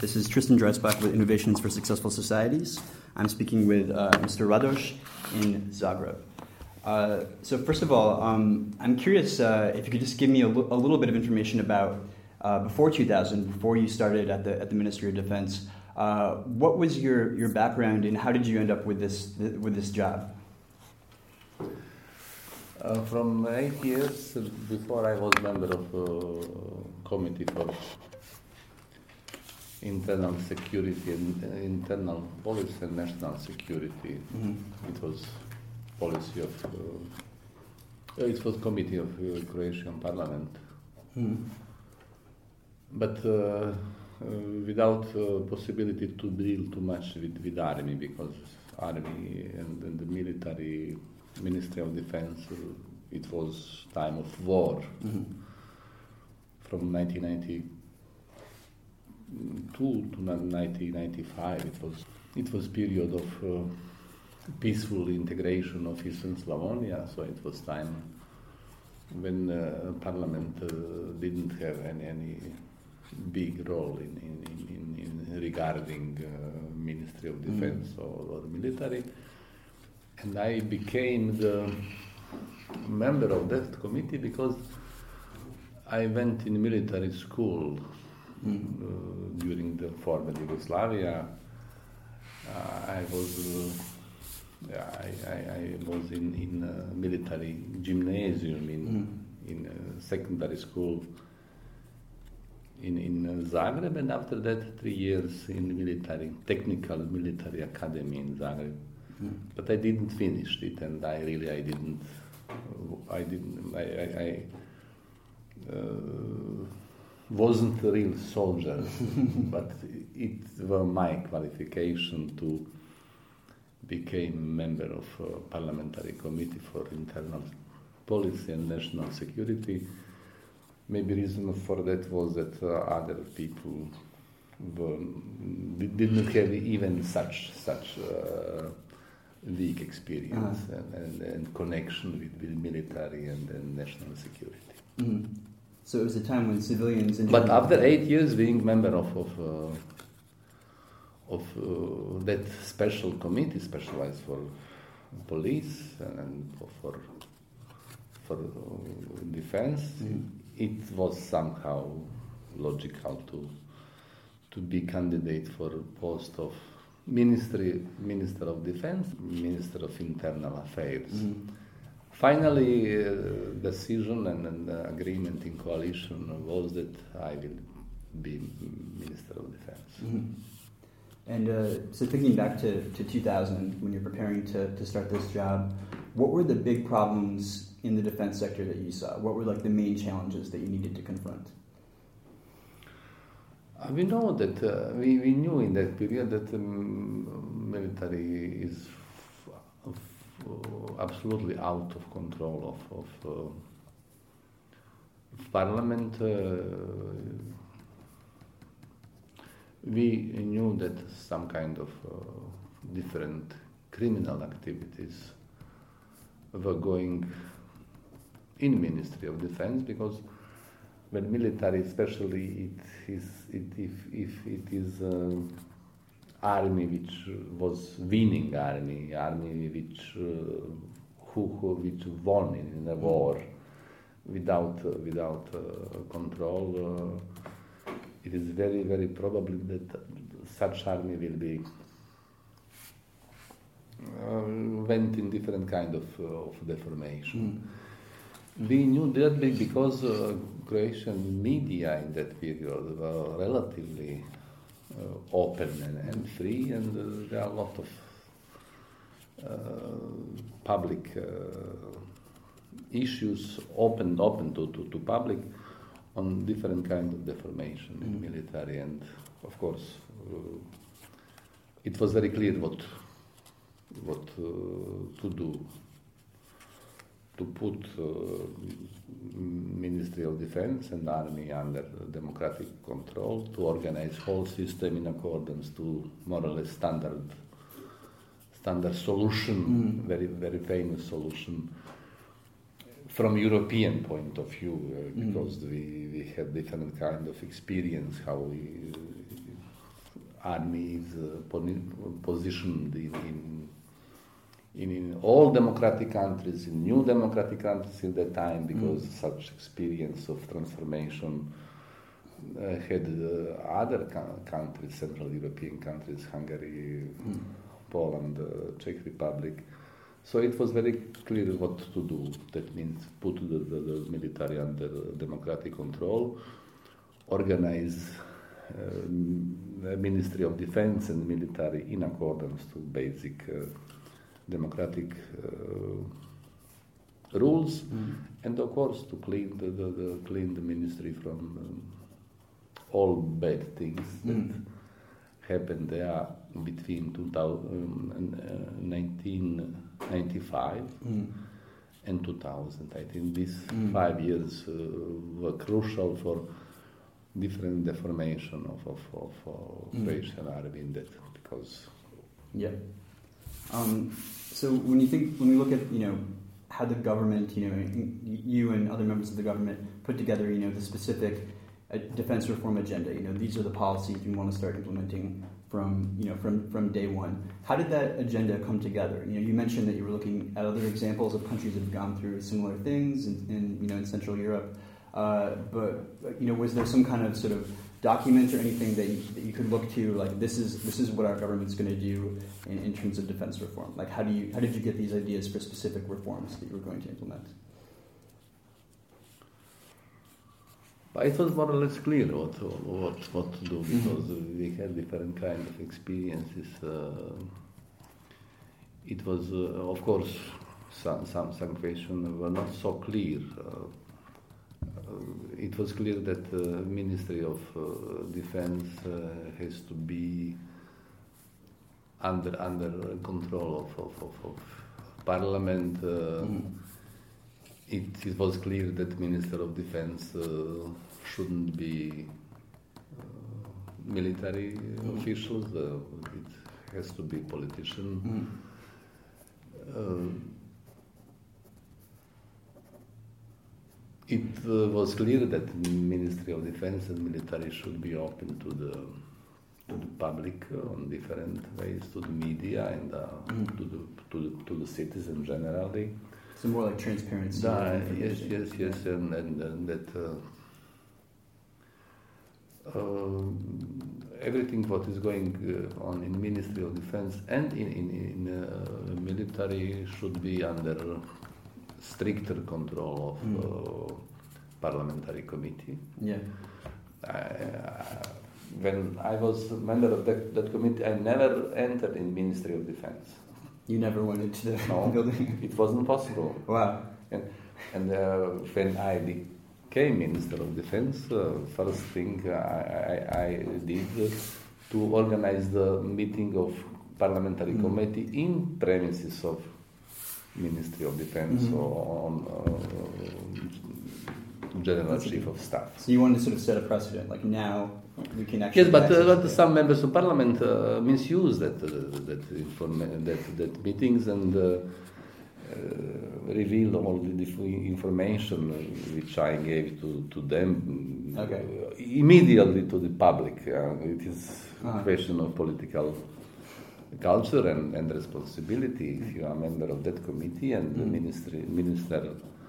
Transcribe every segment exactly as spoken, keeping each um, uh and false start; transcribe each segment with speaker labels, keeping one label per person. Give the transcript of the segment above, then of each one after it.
Speaker 1: This is Tristan Dreisbach with Innovations for Successful Societies. I'm speaking with uh, Mister Radosh in Zagreb. Uh, so first of all, um, I'm curious uh, if you could just give me a, l- a little bit of information about uh, before two thousand, before you started at the at the Ministry of Defense. Uh, what was your, your background and how did you end up with this with this job?
Speaker 2: Uh, from eight years before, I was member of uh, committee for internal security and uh, internal policy and national security. Mm-hmm. It was policy of uh, it was committee of uh, Croatian Parliament, mm-hmm. but uh, uh, without uh, possibility to deal too much with, with army, because army and, and the military. Ministry of Defense, uh, it was time of war. Mm-hmm. From nineteen ninety-two to nineteen ninety-five, it was it was period of uh, peaceful integration of Eastern Slavonia. So it was time when uh, Parliament uh, didn't have any, any big role in in, in, in regarding uh, Ministry of Defense mm-hmm. or, or military. And I became the member of that committee because I went in military school mm. uh, during the former Yugoslavia. Uh, I was uh, I, I, I was in in a military gymnasium in mm. in a secondary school in in Zagreb, and after that three years in military technical military academy in Zagreb. But I didn't finish it, and I really I didn't I didn't I I, I uh, wasn't a real soldier, but it was my qualification to become a member of a parliamentary committee for internal policy and national security. Maybe reason for that was that uh, other people were, didn't have even such such. Uh, weak experience uh-huh. and, and, and connection with, with military and, and national security.
Speaker 1: Mm-hmm. So it was a time when civilians...
Speaker 2: But after eight years being member of of, uh, of uh, that special committee specialized for police and, and for for uh, defense, mm-hmm. it was somehow logical to to be candidate for a post of Ministry, Minister of Defense, Minister of Internal Affairs. Mm-hmm. Finally, uh, decision and, and uh, agreement in coalition was that I will be Minister of Defense.
Speaker 1: Mm-hmm. And uh, so thinking back to, to two thousand, when you're preparing to, to start this job, what were the big problems in the defense sector that you saw? What were like the main challenges that you needed to confront?
Speaker 2: We know that uh, we, we knew in that period that the um, military is f- f- uh, absolutely out of control of, of uh, Parliament. Uh, we knew that some kind of uh, different criminal activities were going in Ministry of Defense, because when military, especially, it is it, if if it is uh, army which was winning army, army which uh, who, who which won in, in the war without uh, without uh, control, uh, it is very very probable that such army will be uh, went in different kind of uh, of deformation. Mm. We knew that because uh, Croatian media in that period were relatively uh, open and, and free, and uh, there are a lot of uh, public uh, issues opened open to, to, to public on different kinds of deformation mm. in military, and of course uh, it was very clear what what uh, to do. To put uh, Ministry of Defense and Army under democratic control, to organize whole system in accordance to more or less standard standard solution, mm. very very famous solution from European point of view, uh, because mm. we, we have different kind of experience how we army is uh, positioned in, in In, in all democratic countries, in new democratic countries in that time, because mm. such experience of transformation uh, had uh, other co- countries, Central European countries, Hungary, mm. Poland, uh, Czech Republic. So it was very clear what to do. That means put the, the, the military under democratic control, organize uh, a Ministry of Defense and military in accordance to basic uh, democratic uh, rules, mm. and of course to clean the, the, the clean the ministry from um, all bad things that mm. happened there between two thousand, uh, nineteen ninety-five mm. and two thousand. I think these mm. five years uh, were crucial for different deformation of of, of uh, Croatian mm. army in that, because
Speaker 1: yeah. Um, so when you think, when we look at, you know, how the government, you know, you and other members of the government put together, you know, the specific uh, defense reform agenda, you know, these are the policies you want to start implementing from, you know, from, from day one. How did that agenda come together? You know, you mentioned that you were looking at other examples of countries that have gone through similar things in, in you know, in Central Europe. Uh, but, you know, was there some kind of sort of document or anything that you, that you could look to, like this is this is what our government's going to do in, in terms of defense reform? Like how do you how did you get these ideas for specific reforms that you were going to implement?
Speaker 2: But it was more or less clear what what what to do, because mm-hmm. we had different kind of experiences. Uh, it was uh, of course some some some questions were not so clear. Uh, Uh, it was clear that the uh, Ministry of uh, Defense uh, has to be under under control of of, of, of Parliament. Uh, mm. it, it was clear that Minister of Defense uh, shouldn't be uh, military mm. officials. Uh, it has to be politician. Mm. Uh, It uh, was clear that the Ministry of Defense and military should be open to the to the public uh, on different ways, to the media and uh, mm. to the to the to the citizens generally.
Speaker 1: So more like transparency.
Speaker 2: Uh, yes, yes, yes, and and, and that uh, uh, everything what is going uh, on in Ministry of Defense and in in, in uh, military should be under stricter control of mm. uh, parliamentary committee.
Speaker 1: Yeah.
Speaker 2: Uh, when I was a member of that, that committee, I never entered in Ministry of Defense.
Speaker 1: You never went into the
Speaker 2: no,
Speaker 1: building?
Speaker 2: It wasn't possible.
Speaker 1: Wow.
Speaker 2: And, and uh, when I became Minister of Defense, uh, first thing I, I, I did uh, to organize the meeting of parliamentary mm. committee in premises of Ministry of Defense mm-hmm. or on uh, General That's Chief of Staff.
Speaker 1: So you wanted to sort of set a precedent, like now we can actually.
Speaker 2: Yes, but, uh, but some members of Parliament uh, misuse that uh, that, informa- that that meetings and uh, uh, reveal all the information which I gave to to them
Speaker 1: okay.
Speaker 2: uh, immediately to the public. Uh, it is uh-huh. a question of political culture and, and responsibility. If you are a member of that committee and the ministry, minister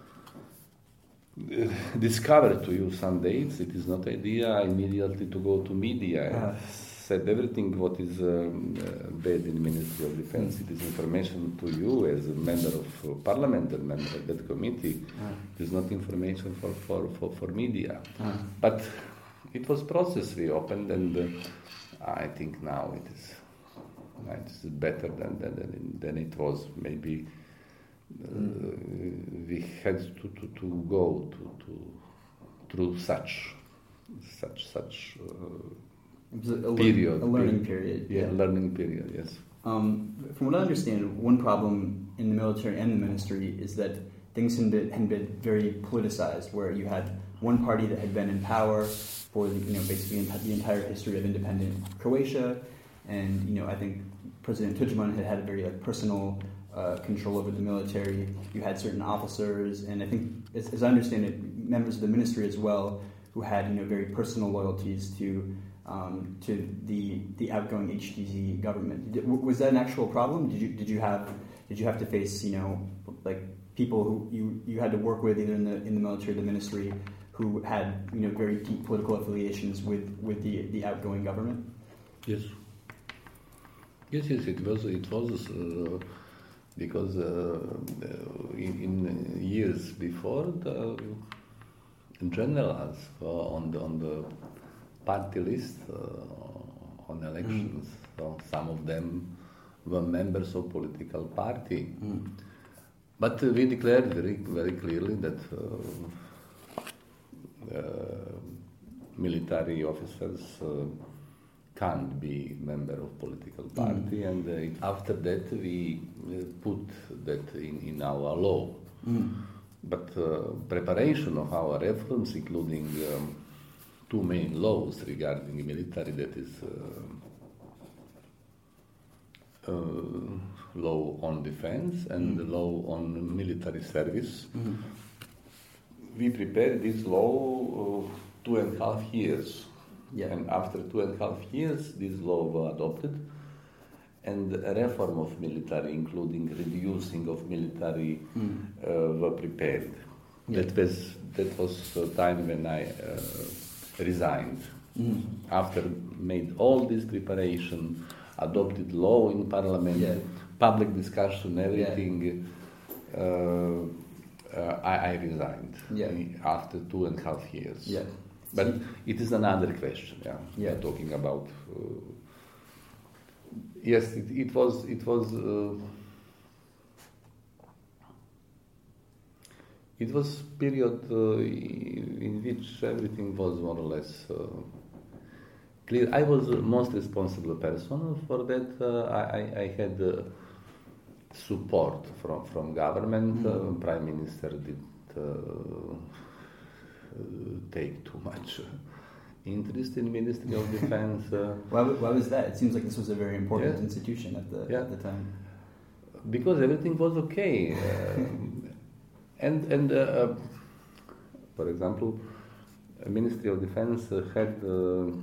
Speaker 2: uh, discover to you some dates, it is not idea immediately to go to media and uh. said everything what is um, uh, bad in Ministry of Defense. Mm. It is information to you as a member of uh, Parliament and member of that committee. Uh. It is not information for, for, for, for media. Uh. But it was process we opened, and uh, I think now it is It's better than than, than it was. Maybe uh, mm. we had to, to, to go to, to through such such such uh,
Speaker 1: it was a, a
Speaker 2: period,
Speaker 1: learn, a learning period.
Speaker 2: Yeah,
Speaker 1: yeah.
Speaker 2: learning period. Yes.
Speaker 1: Um, from what I understand, one problem in the military and the ministry is that things had been, had been very politicized, where you had one party that had been in power for the, you know basically the entire history of independent Croatia. And, you know, I think President Tudjman had had a very, like, personal uh, control over the military. You had certain officers, and I think, as, as I understand it, members of the ministry as well, who had, you know, very personal loyalties to um, to the the outgoing H D Z government. Did, was that an actual problem? Did you did you have did you have to face you know like people who you, you had to work with either in the in the military or the ministry who had you know very deep political affiliations with, with the the outgoing government?
Speaker 2: Yes. Yes, yes, it was it was uh, because uh, in, in years before the generals uh, on the on the party list uh, on elections, mm. so some of them were members of political party. Mm. But uh, we declared very, very clearly that uh, uh, military officers uh, can't be member of political party, mm. and uh, after that we uh, put that in, in our law. Mm. But uh, preparation of our reforms, including um, two main laws regarding military, that is uh, uh, law on defense and mm. law on military service. Mm. We prepared this law uh, two and a half years. Yeah. And after two and a half years, this law was adopted, and a reform of military, including reducing of military, mm. uh, were prepared. Yeah. That was that was the time when I uh, resigned. Mm. After made all this preparation, adopted law in parliament, yeah. public discussion, everything. Yeah. Uh, uh, I, I resigned yeah. after two and a half years. Yeah. But it is another question. Yeah, yeah. We're talking about. Uh, yes, it, it was. It was. Uh, it was period uh, in which everything was more or less uh, clear. I was the most responsible person for that. Uh, I, I had uh, support from from government. Mm-hmm. Uh, Prime Minister did. Uh, Uh, take too much uh, interest in Ministry of Defense. Uh,
Speaker 1: why, why was that? It seems like this was a very important yeah. institution at the, yeah. at the time.
Speaker 2: Because everything was okay. Uh, and, and uh, uh, for example, Ministry of Defense uh, had uh,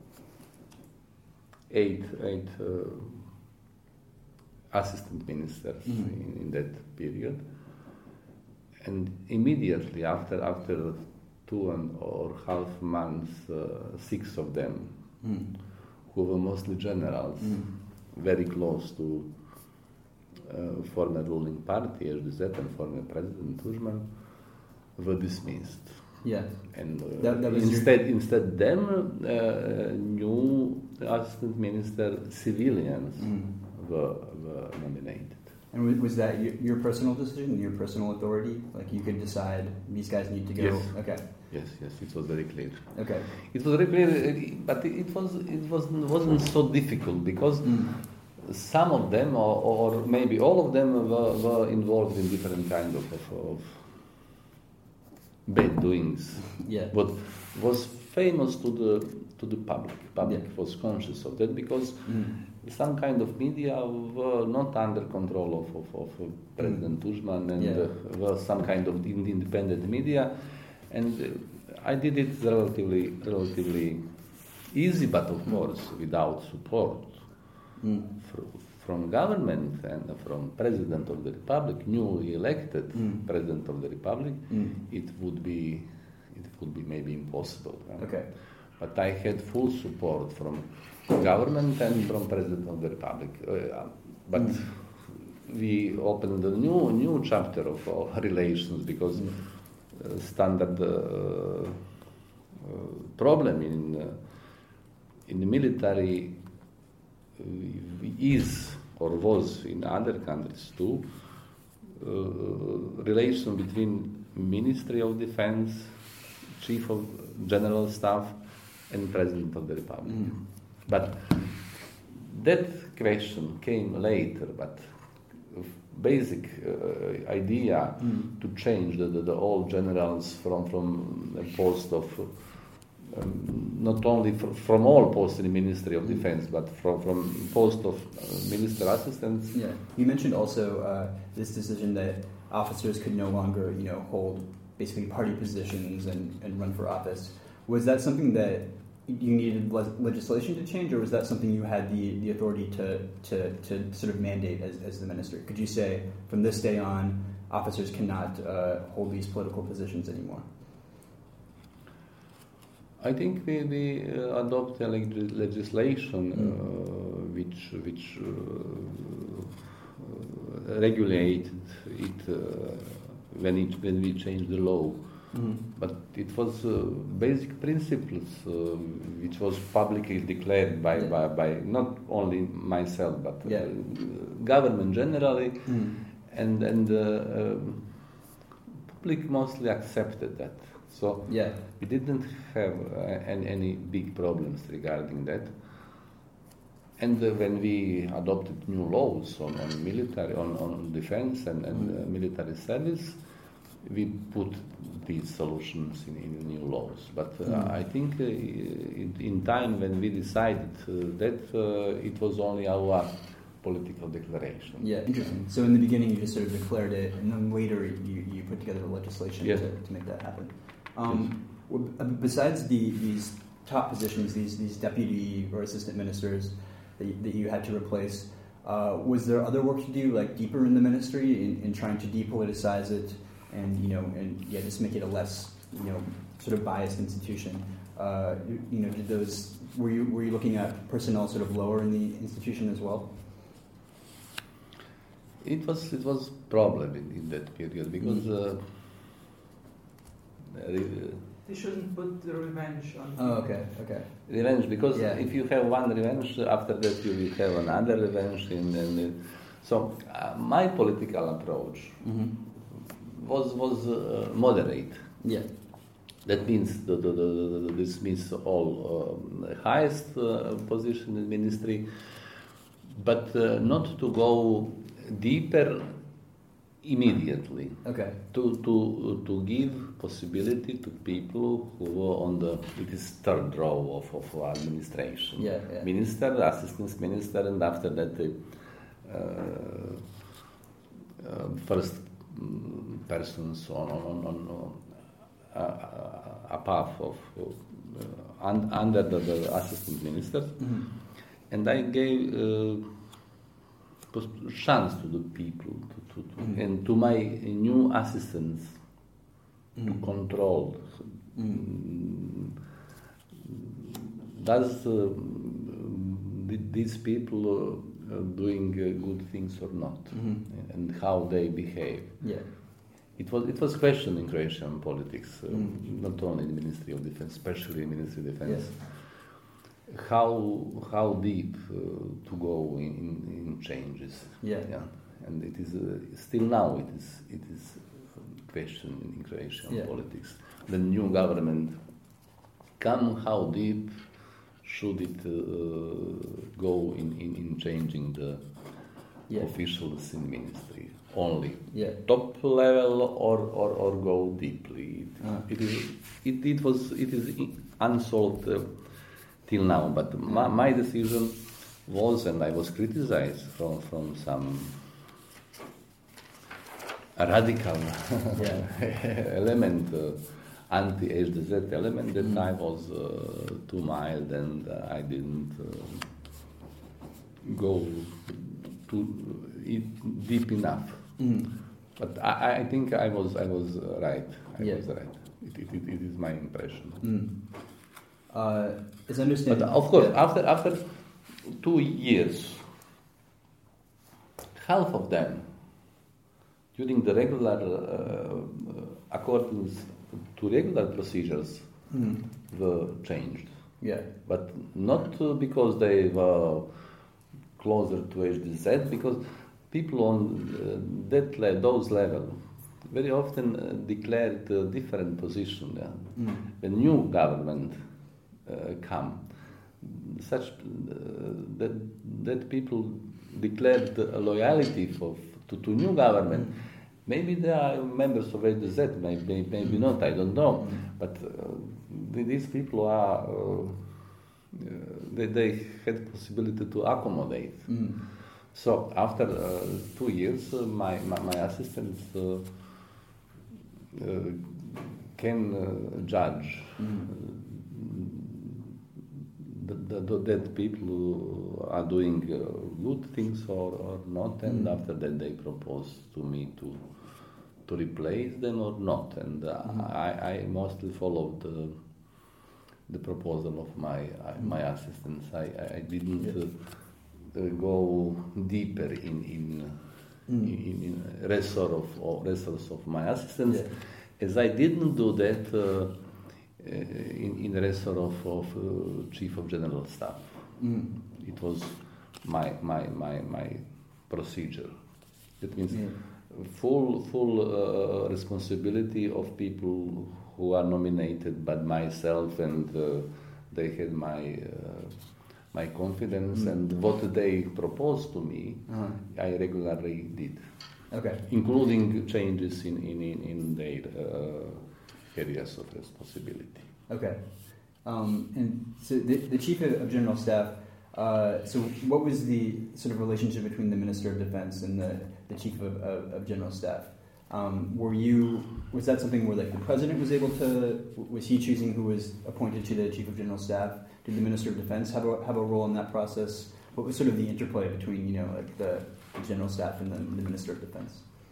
Speaker 2: eight, eight uh, assistant ministers mm-hmm. in, in that period. And immediately after after two and or half months, uh, six of them, mm. who were mostly generals, mm. very close to uh, former ruling party, H D Z, and former President Tudjman, were dismissed.
Speaker 1: Yeah.
Speaker 2: And uh,
Speaker 1: that, that
Speaker 2: instead, your... instead them, uh, new assistant minister civilians mm. were, were nominated.
Speaker 1: And was that your personal decision, your personal authority? Like you could decide these guys need to go?
Speaker 2: Yes.
Speaker 1: Okay.
Speaker 2: Yes, yes, it was very clear.
Speaker 1: Okay.
Speaker 2: It was very clear, but it was it was wasn't so difficult because mm. some of them, or, or maybe all of them, were, were involved in different kind of, of, of bad doings.
Speaker 1: Yeah.
Speaker 2: What was famous to the to the public. Public yeah. was conscious of that because. Mm. Some kind of media were not under control of, of, of President mm. Tudjman, and yeah. uh, were some kind of independent media, and uh, I did it relatively relatively easy, but of mm. course without support mm. fr- from government and from President of the Republic, newly elected mm. President of the Republic. Mm. It would be it would be maybe impossible. Right?
Speaker 1: Okay.
Speaker 2: But I had full support from government and from President of the Republic. Uh, but mm. we opened a new new chapter of uh, relations because mm. uh, standard uh, uh, problem in uh, in the military uh, is or was in other countries too. Uh, relation between Ministry of Defense, Chief of General Staff, and President of the Republic. Mm. But that question came later, but basic uh, idea mm. to change the, the, the old generals from, from a post of, um, not only fr- from all posts in the Ministry of Defense, but from, from post of uh, minister assistants.
Speaker 1: Yeah, you mentioned also uh, this decision that officers could no longer, you know, hold basically party positions and, and run for office. Was that something that you needed le- legislation to change, or was that something you had the, the authority to, to, to sort of mandate as, as the minister? Could you say, from this day on, officers cannot uh, hold these political positions anymore?
Speaker 2: I think we, we uh, adopt a leg- legislation uh,
Speaker 1: Mm.
Speaker 2: which which uh, uh, regulated it uh, when it when we changed the law.
Speaker 1: Mm-hmm.
Speaker 2: But it was uh, basic principles uh, which was publicly declared by,
Speaker 1: Yeah.
Speaker 2: by, by not only myself but uh,
Speaker 1: Yeah.
Speaker 2: government generally,
Speaker 1: Mm.
Speaker 2: and and uh, um, public mostly accepted that. So
Speaker 1: Yeah.
Speaker 2: we didn't have uh, any, any big problems regarding that. And uh, when we adopted new laws on, on military, on, on defense and, and uh, military service, we put these solutions in, in new laws. But uh,
Speaker 1: Mm.
Speaker 2: I think uh, in, in time when we decided uh, that, uh, it was only our political declaration.
Speaker 1: Yeah, interesting. So in the beginning you just sort of declared it, and then later you, you put together the legislation
Speaker 2: Yeah.
Speaker 1: to, to make that happen. Um, well, b- besides the, these top positions, these these deputy or assistant ministers that you, that you had to replace, uh, was there other work to do, like deeper in the ministry, in, in trying to depoliticize it, and you know, and yeah, just make it a less you know sort of biased institution? Uh, you, you know, did those were you were you looking at personnel sort of lower in the institution as well?
Speaker 2: It was it was problem in, in that period because.
Speaker 1: Mm.
Speaker 2: Uh, re-
Speaker 3: They shouldn't put the revenge on.
Speaker 1: Oh, okay, okay.
Speaker 2: Revenge, because
Speaker 1: Yeah.
Speaker 2: if you have one revenge, after that you will have another revenge. In, in, so uh, my political approach
Speaker 1: Mm-hmm.
Speaker 2: was was uh, moderate.
Speaker 1: Yeah.
Speaker 2: That means the, the, the, the, this means all um, highest uh, position in ministry, but uh, not to go deeper immediately.
Speaker 1: Okay.
Speaker 2: To to to give possibility to people who were on the it is third row of, of administration.
Speaker 1: Yeah, yeah.
Speaker 2: Minister, assistant minister, and after that the uh, uh, first mm, persons on on, on uh, uh, above of uh, un, under the, the assistant ministers,
Speaker 1: Mm-hmm.
Speaker 2: and I gave. Uh, chance to the people to, to, to
Speaker 1: Mm.
Speaker 2: and to my new assistants
Speaker 1: Mm.
Speaker 2: to control
Speaker 1: Mm.
Speaker 2: does uh, th- these people uh, doing uh, good things or not,
Speaker 1: Mhm.
Speaker 2: and how they behave.
Speaker 1: Yeah.
Speaker 2: It was it was question in Croatian politics, uh,
Speaker 1: Mm.
Speaker 2: not only in the Ministry of Defense, especially in Ministry of Defense.
Speaker 1: Yes.
Speaker 2: How how deep uh, to go in, in, in changes?
Speaker 1: Yeah.
Speaker 2: yeah, and it is uh, still now it is it is a question in Croatian
Speaker 1: Yeah.
Speaker 2: politics. The new government come, how deep should it uh, go in, in, in changing the
Speaker 1: Yeah.
Speaker 2: officials in ministry? Only
Speaker 1: Yeah.
Speaker 2: top level or, or, or go deeply? It,
Speaker 1: Ah.
Speaker 2: it is it, it was it is unsolved. Uh, till now, but my, my decision was, and I was criticized from, from some radical
Speaker 1: Yeah.
Speaker 2: element, uh, anti-H D Z element, that
Speaker 1: Mm.
Speaker 2: I was uh, too mild and uh, I didn't uh, go too uh, deep enough.
Speaker 1: Mm.
Speaker 2: But I, I think I was I was uh, right. I
Speaker 1: Yeah.
Speaker 2: was right. It, it, it, it is my impression.
Speaker 1: Mm. Uh, as I understand,
Speaker 2: But of course,
Speaker 1: yeah.
Speaker 2: after after two years, half of them, during the regular, uh, according to regular procedures,
Speaker 1: Mm.
Speaker 2: were changed.
Speaker 1: Yeah.
Speaker 2: But not uh, because they were closer to H D Z, because people on uh, that le- those level very often uh, declared a different position. Yeah?
Speaker 1: Mm.
Speaker 2: The new government uh, come, such uh, that that people declared a loyalty for to, to new government.
Speaker 1: Mm.
Speaker 2: Maybe they are members of H D Z, maybe maybe not. I don't know. But uh, these people are uh, uh, they, they had possibility to accommodate.
Speaker 1: Mm.
Speaker 2: So after uh, two years, uh, my, my my assistants uh, uh, can uh, judge
Speaker 1: Mm.
Speaker 2: that, that people are doing uh, good things or, or not, and
Speaker 1: Mm.
Speaker 2: after that they propose to me to to replace them or not, and uh,
Speaker 1: Mm.
Speaker 2: I, I mostly followed the the proposal of my uh, my assistants. I, I didn't
Speaker 1: Yeah.
Speaker 2: uh, uh, go deeper in in,
Speaker 1: Mm.
Speaker 2: in, in resort of or resource of my assistants,
Speaker 1: Yeah.
Speaker 2: as I didn't do that uh, uh, in in resort of of uh, chief of general staff.
Speaker 1: Mm.
Speaker 2: It was my my my my procedure. That means
Speaker 1: Yeah.
Speaker 2: full full uh, responsibility of people who are nominated by myself, and uh, they had my uh, my confidence,
Speaker 1: Mm.
Speaker 2: and what they proposed to me,
Speaker 1: Uh-huh.
Speaker 2: I regularly did,
Speaker 1: Okay.
Speaker 2: including changes in in in, in their uh, areas of responsibility.
Speaker 1: Okay. Um, and so the, the chief of of general staff. Uh, so what was the sort of relationship between the Minister of Defense and the, the chief of, of, of general staff? Um, were you was that something where like the president was able to was he choosing who was appointed to the chief of general staff? Did the Minister of Defense have a have a role in that process? What was sort of the interplay between, you know, like the, the general staff and the, the Minister of Defense?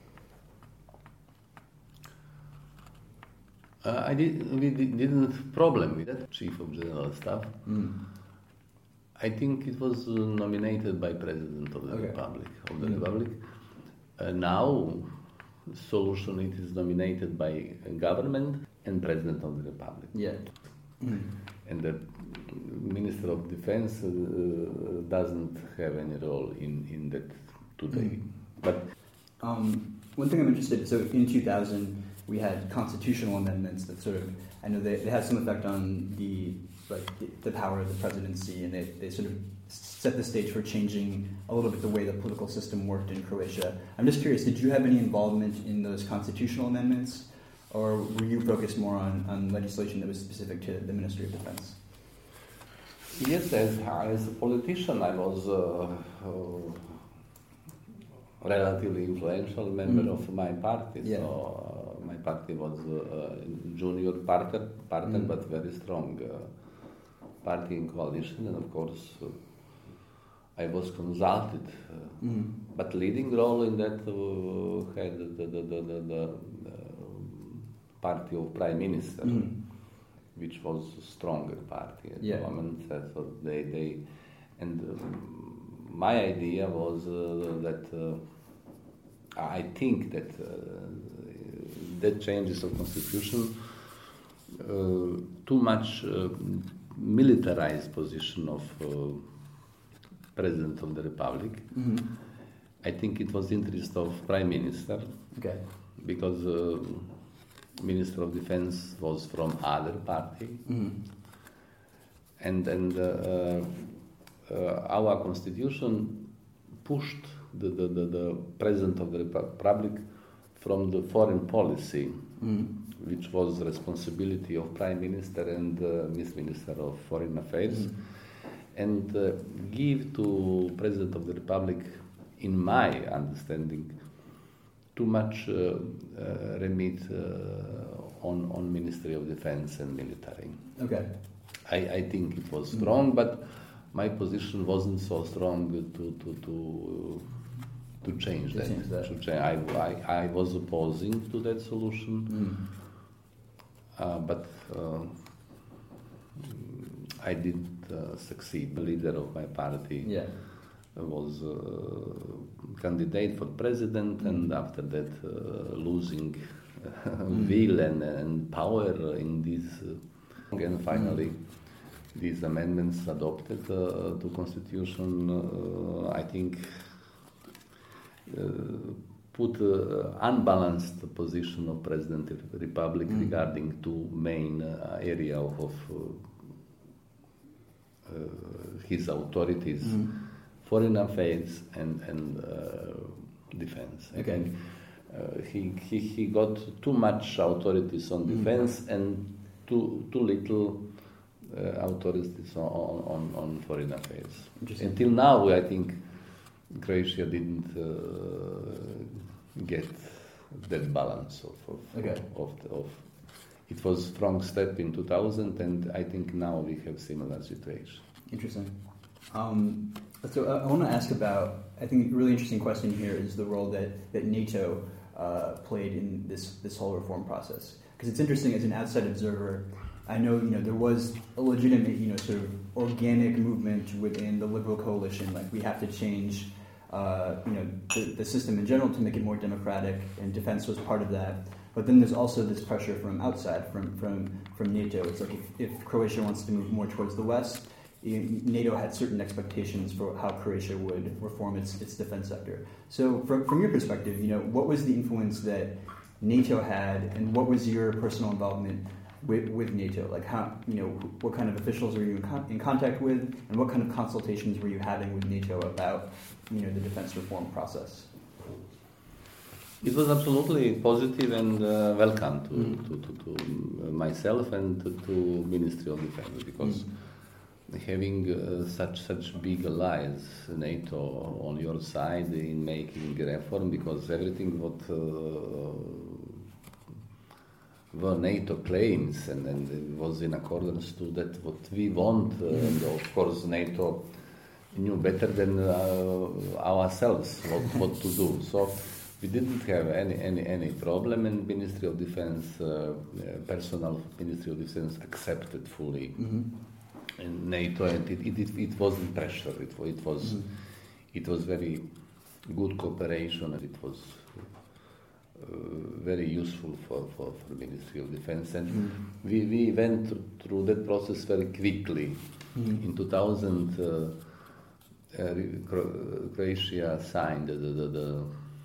Speaker 2: Uh, I did we did, didn't problem with that chief of general staff.
Speaker 1: Mm.
Speaker 2: I think it was uh, nominated by President of the
Speaker 1: Okay.
Speaker 2: Republic of the
Speaker 1: Mm.
Speaker 2: Republic. Uh, now, solution it is nominated by government and President of the Republic.
Speaker 1: Yeah. Mm.
Speaker 2: And the Minister of Defense uh, doesn't have any role in, in that today.
Speaker 1: Mm.
Speaker 2: But
Speaker 1: Um, one thing I'm interested. So in two thousand, we had constitutional amendments that sort of, I know they, they had some effect on the like the, the power of the presidency, and they, they sort of set the stage for changing a little bit the way the political system worked in Croatia. I'm just curious, did you have any involvement in those constitutional amendments, or were you focused more on, on legislation that was specific to the Ministry of Defense?
Speaker 2: yes, as, as a politician, I was a, a relatively influential member
Speaker 1: Mm.
Speaker 2: of my party.
Speaker 1: Yeah.
Speaker 2: So uh, my party was a junior partner, partner
Speaker 1: Mm.
Speaker 2: but very strong uh, party in coalition, and of course uh, I was consulted. Uh,
Speaker 1: Mm.
Speaker 2: but leading role in that uh, had the, the, the, the, the uh, party of Prime Minister.
Speaker 1: Mm.
Speaker 2: Which was a stronger party at
Speaker 1: Yeah.
Speaker 2: the moment. Uh, so they, they, and um, my idea was uh, that uh, I think that uh, that changes of constitution uh, too much uh, militarized position of uh, President of the Republic.
Speaker 1: Mm.
Speaker 2: I think it was interest of Prime Minister,
Speaker 1: Okay.
Speaker 2: because uh, Minister of Defense was from other party,
Speaker 1: Mm.
Speaker 2: and and uh, uh, our constitution pushed the, the, the, the President of the Republic from the foreign policy,
Speaker 1: Mm.
Speaker 2: which was responsibility of Prime Minister and uh, Miss Minister of Foreign Affairs,
Speaker 1: Mm.
Speaker 2: and uh, give to President of the Republic, in my understanding, too much uh, uh, remit uh, on on Ministry of Defense and military.
Speaker 1: Okay.
Speaker 2: I, I think it was strong, but my position wasn't so strong to to to to change
Speaker 1: To
Speaker 2: that.
Speaker 1: change that.
Speaker 2: To change. I, I I was opposing to that solution,
Speaker 1: Mm.
Speaker 2: uh, but uh, I didn't uh, succeed. The leader of my party
Speaker 1: Yeah.
Speaker 2: was uh, candidate for president,
Speaker 1: Mm.
Speaker 2: and after that uh, losing
Speaker 1: Mm.
Speaker 2: will and, and power in this, uh, and finally
Speaker 1: Mm.
Speaker 2: these amendments adopted uh, to constitution, uh, I think, uh, put uh, unbalanced position of President of the Republic
Speaker 1: Mm.
Speaker 2: regarding two main uh, area of, of uh, uh, his authorities.
Speaker 1: Mm.
Speaker 2: Foreign affairs and, and uh, defense. I
Speaker 1: Okay.
Speaker 2: think uh, he, he, he got too much authorities on defense
Speaker 1: Mm.
Speaker 2: and too, too little uh, authorities on, on, on foreign affairs.
Speaker 1: Interesting.
Speaker 2: Until now, I think Croatia didn't uh, get that balance of, of,
Speaker 1: Okay.
Speaker 2: of, of it was strong step in two thousand, and I think now we have similar situation.
Speaker 1: Interesting. Um, so uh, I want to ask about, I think a really interesting question here is the role that, that NATO uh, played in this, this whole reform process. Because it's interesting, as an outside observer, I know, you know, there was a legitimate, you know, sort of organic movement within the liberal coalition, like we have to change, uh, you know, the, the system in general to make it more democratic, and defense was part of that. But then there's also this pressure from outside, from from, from NATO. It's like if, if Croatia wants to move more towards the West, NATO had certain expectations for how Croatia would reform its, its defense sector. So from, from your perspective, you know, what was the influence that NATO had, and what was your personal involvement with, with NATO? Like how, you know, what kind of officials were you in, con- in contact with, and what kind of consultations were you having with NATO about, you know, the defense reform process?
Speaker 2: It was absolutely positive and uh, welcome to,
Speaker 1: mm.
Speaker 2: to, to, to myself and to, to Ministry of Defense, because mm. having uh, such such big allies, NATO, on your side in making reform, because everything what uh, what NATO claims and, and it was in accordance to that what we want, uh, mm. and of course NATO knew better than uh, ourselves what, what to do. So we didn't have any, any, any problem, and Ministry of Defense, uh, personnel Ministry of Defense accepted fully
Speaker 1: mm-hmm.
Speaker 2: and NATO, and it, it, it, it wasn't pressure, it, it, was,
Speaker 1: mm-hmm.
Speaker 2: it was very good cooperation, and it was uh, very useful for, for, for Ministry of Defense, and
Speaker 1: mm-hmm.
Speaker 2: we, we went through, through that process very quickly.
Speaker 1: Mm-hmm.
Speaker 2: In two thousand, uh, uh, Croatia signed the, the, the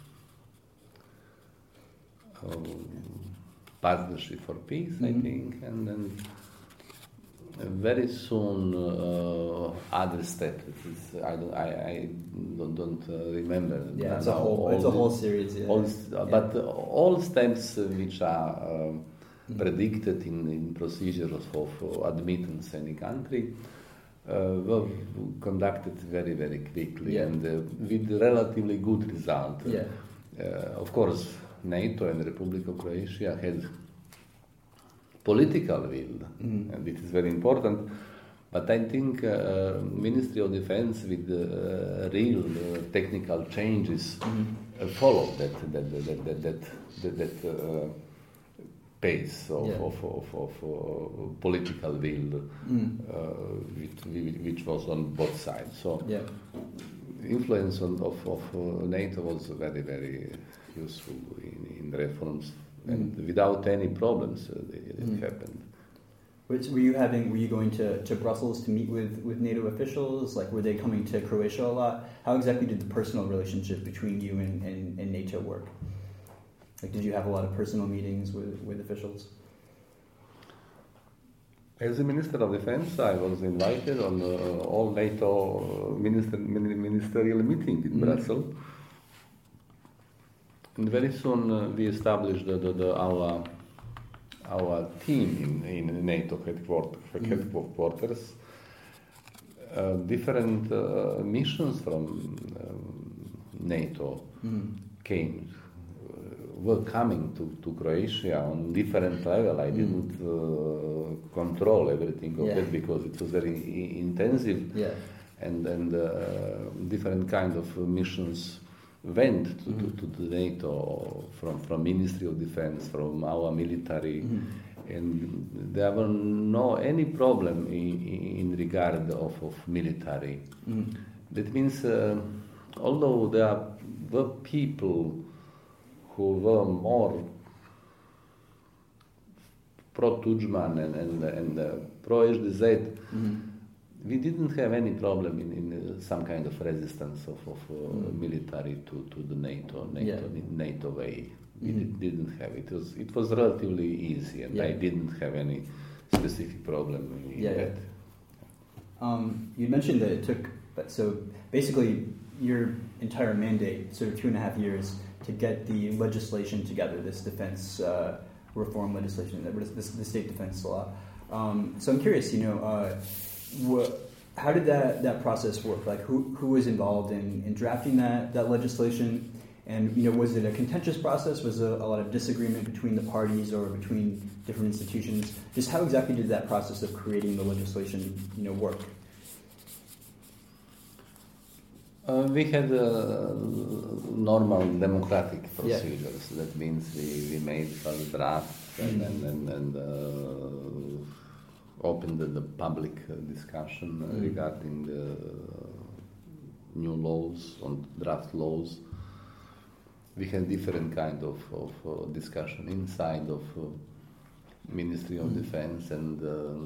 Speaker 2: Um, partnership for peace, mm-hmm. I think, and then very soon uh, other steps. Is, I don't, I, I don't, don't uh, remember.
Speaker 1: Yeah, it's a whole, it's a whole series. Yeah.
Speaker 2: All, uh, but uh, all steps uh, which are uh, mm-hmm. predicted in, in procedures of uh, admittance any country uh, were conducted very, very quickly,
Speaker 1: yeah.
Speaker 2: and uh, with relatively good result.
Speaker 1: Yeah.
Speaker 2: Uh, of course, NATO and Republic of Croatia had political will,
Speaker 1: mm.
Speaker 2: and it is very important. But I think uh, Ministry of Defense with uh, real uh, technical changes
Speaker 1: mm.
Speaker 2: uh, followed that that that that that, that, that uh, pace of
Speaker 1: yeah.
Speaker 2: of, of, of uh, political will,
Speaker 1: mm.
Speaker 2: uh, which, which was on both sides. So
Speaker 1: yeah.
Speaker 2: influence on, of of uh, NATO was very very useful in, in reforms, and
Speaker 1: mm.
Speaker 2: without any problems, uh, it, it
Speaker 1: mm.
Speaker 2: happened.
Speaker 1: Which, were you having? Were you going to, to Brussels to meet with, with NATO officials? Like, were they coming to Croatia a lot? How exactly did the personal relationship between you and, and, and NATO work? Like, did you have a lot of personal meetings with, with officials?
Speaker 2: As a Minister of Defense, I was invited on uh, all NATO minister, ministerial meeting in mm. Brussels. And very soon uh, we established the, the, the, our our team in, in NATO headquarters.
Speaker 1: Mm.
Speaker 2: headquarters. Uh, different uh, missions from um, NATO
Speaker 1: mm.
Speaker 2: came, uh, were coming to, to Croatia on different level. I mm. didn't uh, control everything of
Speaker 1: yeah.
Speaker 2: that because it was very I- intensive,
Speaker 1: yeah.
Speaker 2: and and uh, different kind of missions went to,
Speaker 1: mm-hmm.
Speaker 2: to, to the NATO from, from Ministry of Defense, from our military, mm-hmm. and there were no any problem in, in regard of, of military. Mm-hmm. That means, uh, although there were people who were more pro-Tudjman and, and, and uh, pro-H D Z, mm-hmm. we didn't have any problem in, in uh, some kind of resistance of, of uh, mm. military to, to the NATO NATO,
Speaker 1: yeah.
Speaker 2: NATO way. We
Speaker 1: mm-hmm.
Speaker 2: did, didn't have it. It was it was relatively easy, and
Speaker 1: yeah.
Speaker 2: I didn't have any specific problem in
Speaker 1: yeah,
Speaker 2: that.
Speaker 1: Yeah. Um, you mentioned that it took, so basically your entire mandate, sort of two and a half years, to get the legislation together, this defense uh, reform legislation, this the state defense law. Um, so I'm curious, you know. Uh, What, how did that, that process work? Like, who who was involved in, in drafting that, that legislation? And, you know, was it a contentious process? Was there a lot of disagreement between the parties or between different institutions? Just how exactly did that process of creating the legislation, you know, work?
Speaker 2: Uh, we had uh, normal democratic procedures.
Speaker 1: Yeah.
Speaker 2: That means we, we made first drafts and,
Speaker 1: Mm-hmm.
Speaker 2: and, and, and uh, opened the, the public uh, discussion uh,
Speaker 1: Mm-hmm.
Speaker 2: regarding the new laws, on draft laws. We had different kind of, of uh, discussion inside of uh, Ministry of
Speaker 1: Mm-hmm.
Speaker 2: Defense, and uh,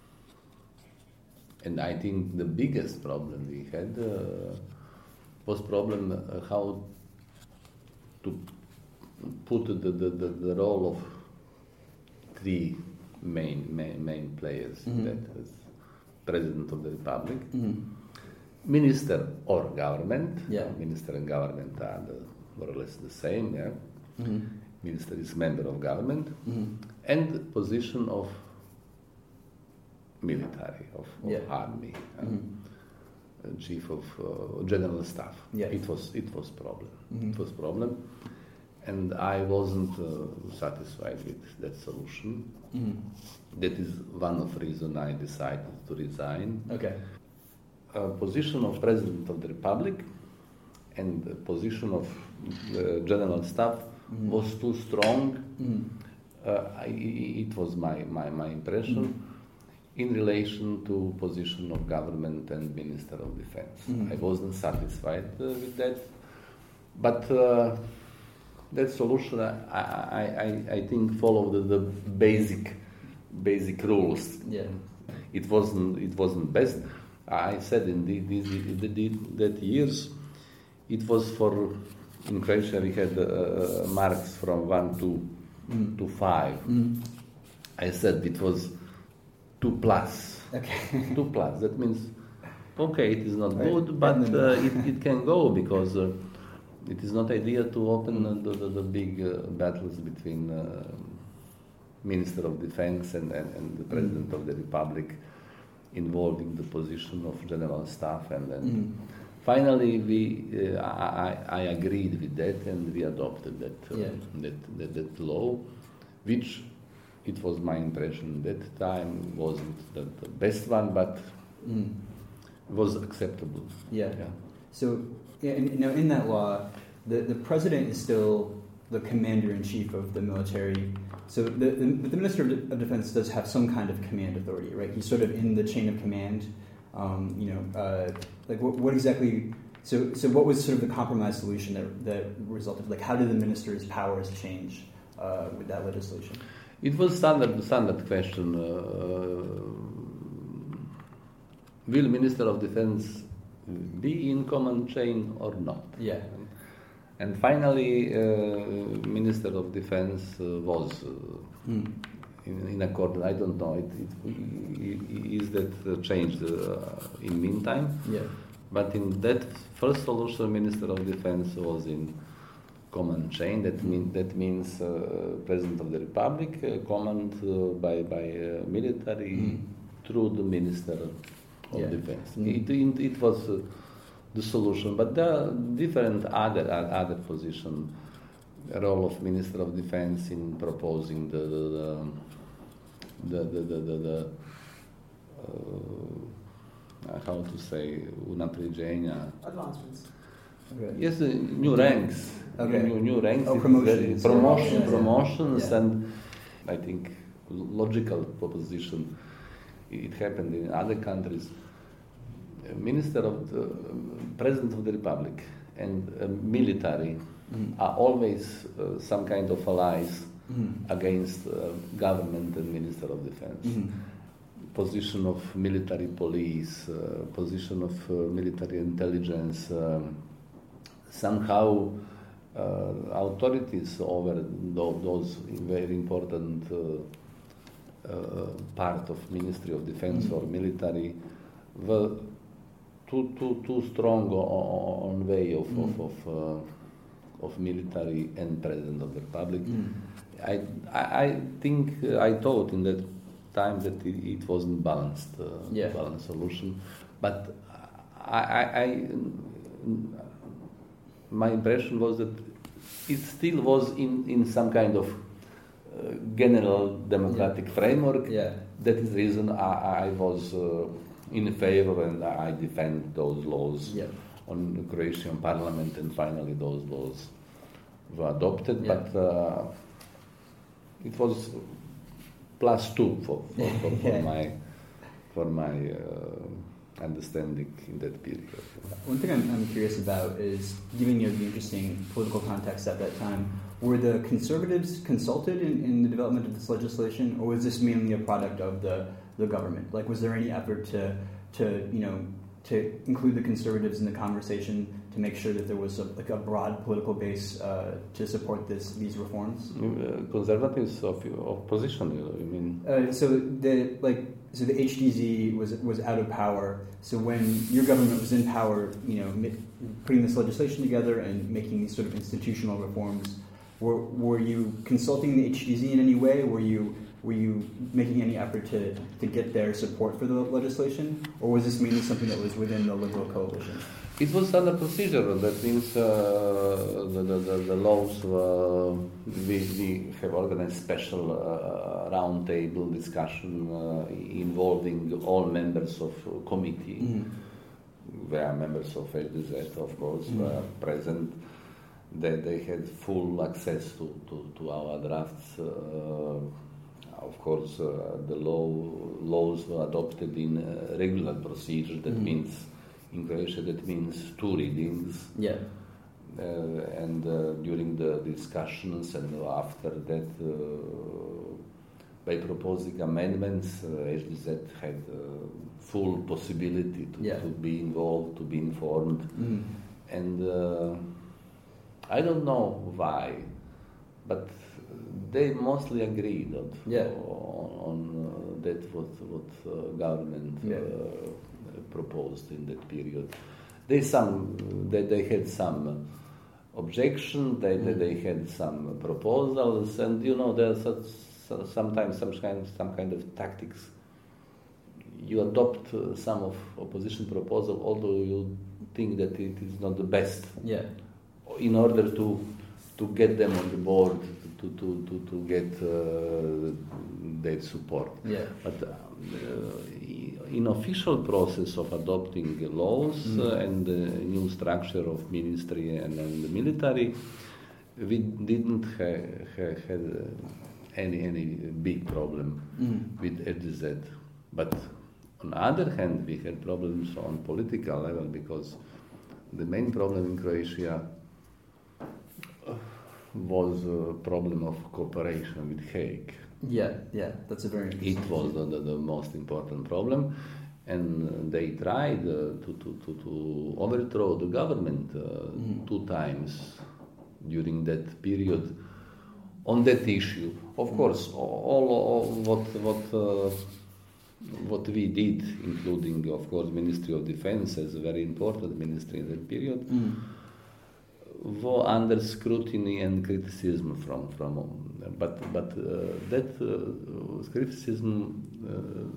Speaker 2: and I think the biggest problem we had uh, was problem uh, how to put the, the, the, the role of three main main, main players,
Speaker 1: Mhm.
Speaker 2: that is President of the Republic,
Speaker 1: Mhm.
Speaker 2: Minister or government.
Speaker 1: Yeah.
Speaker 2: Minister and government are the, more or less the same. Yeah.
Speaker 1: Mhm.
Speaker 2: Minister is member of government,
Speaker 1: Mhm.
Speaker 2: and position of military, of, of
Speaker 1: Yeah.
Speaker 2: army, uh,
Speaker 1: Mhm.
Speaker 2: uh, chief of uh, general staff.
Speaker 1: Yeah.
Speaker 2: It was it was problem.
Speaker 1: Mhm.
Speaker 2: It was problem, and I wasn't uh, satisfied with that solution.
Speaker 1: Mhm.
Speaker 2: That is one of reason I decided to resign.
Speaker 1: Okay.
Speaker 2: Uh, position of President of the Republic and the position of uh, general staff
Speaker 1: Mhm.
Speaker 2: was too strong.
Speaker 1: Mhm.
Speaker 2: Uh, I, it was my, my, my impression
Speaker 1: Mm-hmm.
Speaker 2: in relation to position of government and Minister of Defense.
Speaker 1: Mhm.
Speaker 2: I wasn't satisfied uh, with that, but uh, that solution I, I, I, I think followed the, the basic basic rules.
Speaker 1: Yeah.
Speaker 2: It wasn't it wasn't best. I said in the, the, the, the, that years it was for, in Croatia we had uh, marks from one to
Speaker 1: Mm.
Speaker 2: to five.
Speaker 1: Mhm.
Speaker 2: I said it was two plus.
Speaker 1: Okay.
Speaker 2: Two plus. That means, okay, it is not
Speaker 1: Right.
Speaker 2: good, but
Speaker 1: And then-
Speaker 2: uh, it, it can go, because uh, it is not idea to open uh, the, the, the big uh, battles between uh, Minister of Defense and, and, and the President of the Republic, involving the position of General Staff, and then
Speaker 1: Mhm.
Speaker 2: finally we uh, I, I I agreed with that, and we adopted that uh,
Speaker 1: Yeah.
Speaker 2: that, that that law, which it was my impression that time wasn't the, the best one, but
Speaker 1: Mhm.
Speaker 2: was acceptable.
Speaker 1: Yeah.
Speaker 2: Yeah.
Speaker 1: So, yeah, and, now in that law, the, the president is still the commander in chief of the military. So the, the, the minister of, De- of defense does have some kind of command authority, right? He's sort of in the chain of command. Um, you know, uh, like what, what exactly? So, so what was sort of the compromise solution that that resulted? Like, how did the minister's powers change uh, with that legislation?
Speaker 2: It was standard standard question. Uh, will Minister of Defense be in command chain or not?
Speaker 1: Yeah.
Speaker 2: And finally, uh, Minister of Defense uh, was uh,
Speaker 1: Mm.
Speaker 2: in, in accordance. I don't know. It, it, it, is that uh, changed uh, in meantime?
Speaker 1: Yeah.
Speaker 2: But in that first solution, Minister of Defense was in command chain. That mean that means uh, President of the Republic, uh, command uh, by by uh, military
Speaker 1: Mm.
Speaker 2: through the Minister of
Speaker 1: Yeah.
Speaker 2: Defense.
Speaker 1: Mm.
Speaker 2: It, it it was uh, the solution, but there are different other other position. Role of Minister of Defense in proposing the the the the, the, the, the uh, how to say unapređenja.
Speaker 3: Advancements.
Speaker 1: Okay.
Speaker 2: Yes, uh, new ranks.
Speaker 1: Okay.
Speaker 2: New, new ranks.
Speaker 1: Oh,
Speaker 2: It is
Speaker 1: promotions.
Speaker 2: very- promotion,
Speaker 1: Yeah.
Speaker 2: promotions,
Speaker 1: Yeah.
Speaker 2: and I think logical proposition. It happened in other countries. A Minister of the President of the Republic and uh, military
Speaker 1: Mhm.
Speaker 2: are always uh, some kind of allies
Speaker 1: Mhm.
Speaker 2: against uh, government and Minister of Defense.
Speaker 1: Mhm.
Speaker 2: Position of military police, uh, position of uh, military intelligence, um, somehow uh, authorities over tho- those very important uh, uh, part of Ministry of Defense
Speaker 1: Mhm.
Speaker 2: or military were too too too strong on, on way of
Speaker 1: Mhm.
Speaker 2: of of, uh, of military and President of the Republic.
Speaker 1: Mhm.
Speaker 2: I, I I think uh, I thought in that time that it, it wasn't balanced, uh,
Speaker 1: Yeah.
Speaker 2: balanced solution, but I, I, I my impression was that it still was in, in some kind of uh, general democratic
Speaker 1: Yeah.
Speaker 2: framework.
Speaker 1: Yeah.
Speaker 2: That is the reason I, I was uh, in favor and I defend those laws
Speaker 1: Yeah.
Speaker 2: on the Croatian parliament, and finally those laws were adopted.
Speaker 1: Yeah.
Speaker 2: But uh, it was plus two for, for, for, for
Speaker 1: Yeah.
Speaker 2: my for my uh, understanding in that period.
Speaker 1: One thing I'm, I'm curious about is, given you know, the interesting political context at that time, were the conservatives consulted in, in the development of this legislation, or was this mainly a product of the, the government? Like, was there any effort to, to you know, to include the conservatives in the conversation to make sure that there was a, like a broad political base uh, to support this these reforms?
Speaker 2: Uh, conservatives of opposition, you mean?
Speaker 1: Uh, so the like so the H D Z was was out of power. So when your government was in power, you know, mi- putting this legislation together and making these sort of institutional reforms, were were you consulting the H D Z in any way? Were you were you making any effort to, to get their support for the legislation, or was this mainly something that was within the Liberal coalition?
Speaker 2: It was under procedure. That means uh, the, the, the, the laws, uh, we, we have organized special uh, roundtable discussion uh, involving all members of committee, mm-hmm. where members of H D Z, of course, mm-hmm. were present. They, they had full access to, to, to our drafts. Uh, of course, uh, the law, laws were adopted in uh, regular procedure. That mm-hmm. means in Croatia, that means two readings.
Speaker 1: Yeah.
Speaker 2: Uh, and uh, during the discussions and after that, uh, by proposing amendments, uh, H D Z had uh, full possibility to,
Speaker 1: yeah.
Speaker 2: to be involved, to be informed.
Speaker 1: Mm.
Speaker 2: And uh, I don't know why, but they mostly agreed on,
Speaker 1: yeah.
Speaker 2: on, on uh, that what, what uh, government
Speaker 1: yeah.
Speaker 2: uh, proposed in that period. They some they, they had some objection. They, mm. they they had some proposals, and you know there's such, sometimes some kind some kind of tactics. You adopt uh, some of opposition proposal, although you think that it is not the best.
Speaker 1: Yeah.
Speaker 2: In order to to get them on the board, to to to, to get uh, their support.
Speaker 1: Yeah.
Speaker 2: But uh, in official process of adopting laws mm. uh, and the new structure of ministry and, and the military, we didn't ha- ha- had any any big problem mm. with H D Z. But on the other hand, we had problems on political level, because the main problem in Croatia was a problem of cooperation with Hague.
Speaker 1: Yeah, yeah, that's a very interesting
Speaker 2: It was the, the, the most important problem, and they tried uh, to, to, to, to overthrow the government uh, mm. two times during that period on that issue. Of mm. course, all, all what what uh, what we did, including of course Ministry of Defense as a very important ministry in that period, mm. were under scrutiny and criticism from from, but but uh, that uh, criticism uh,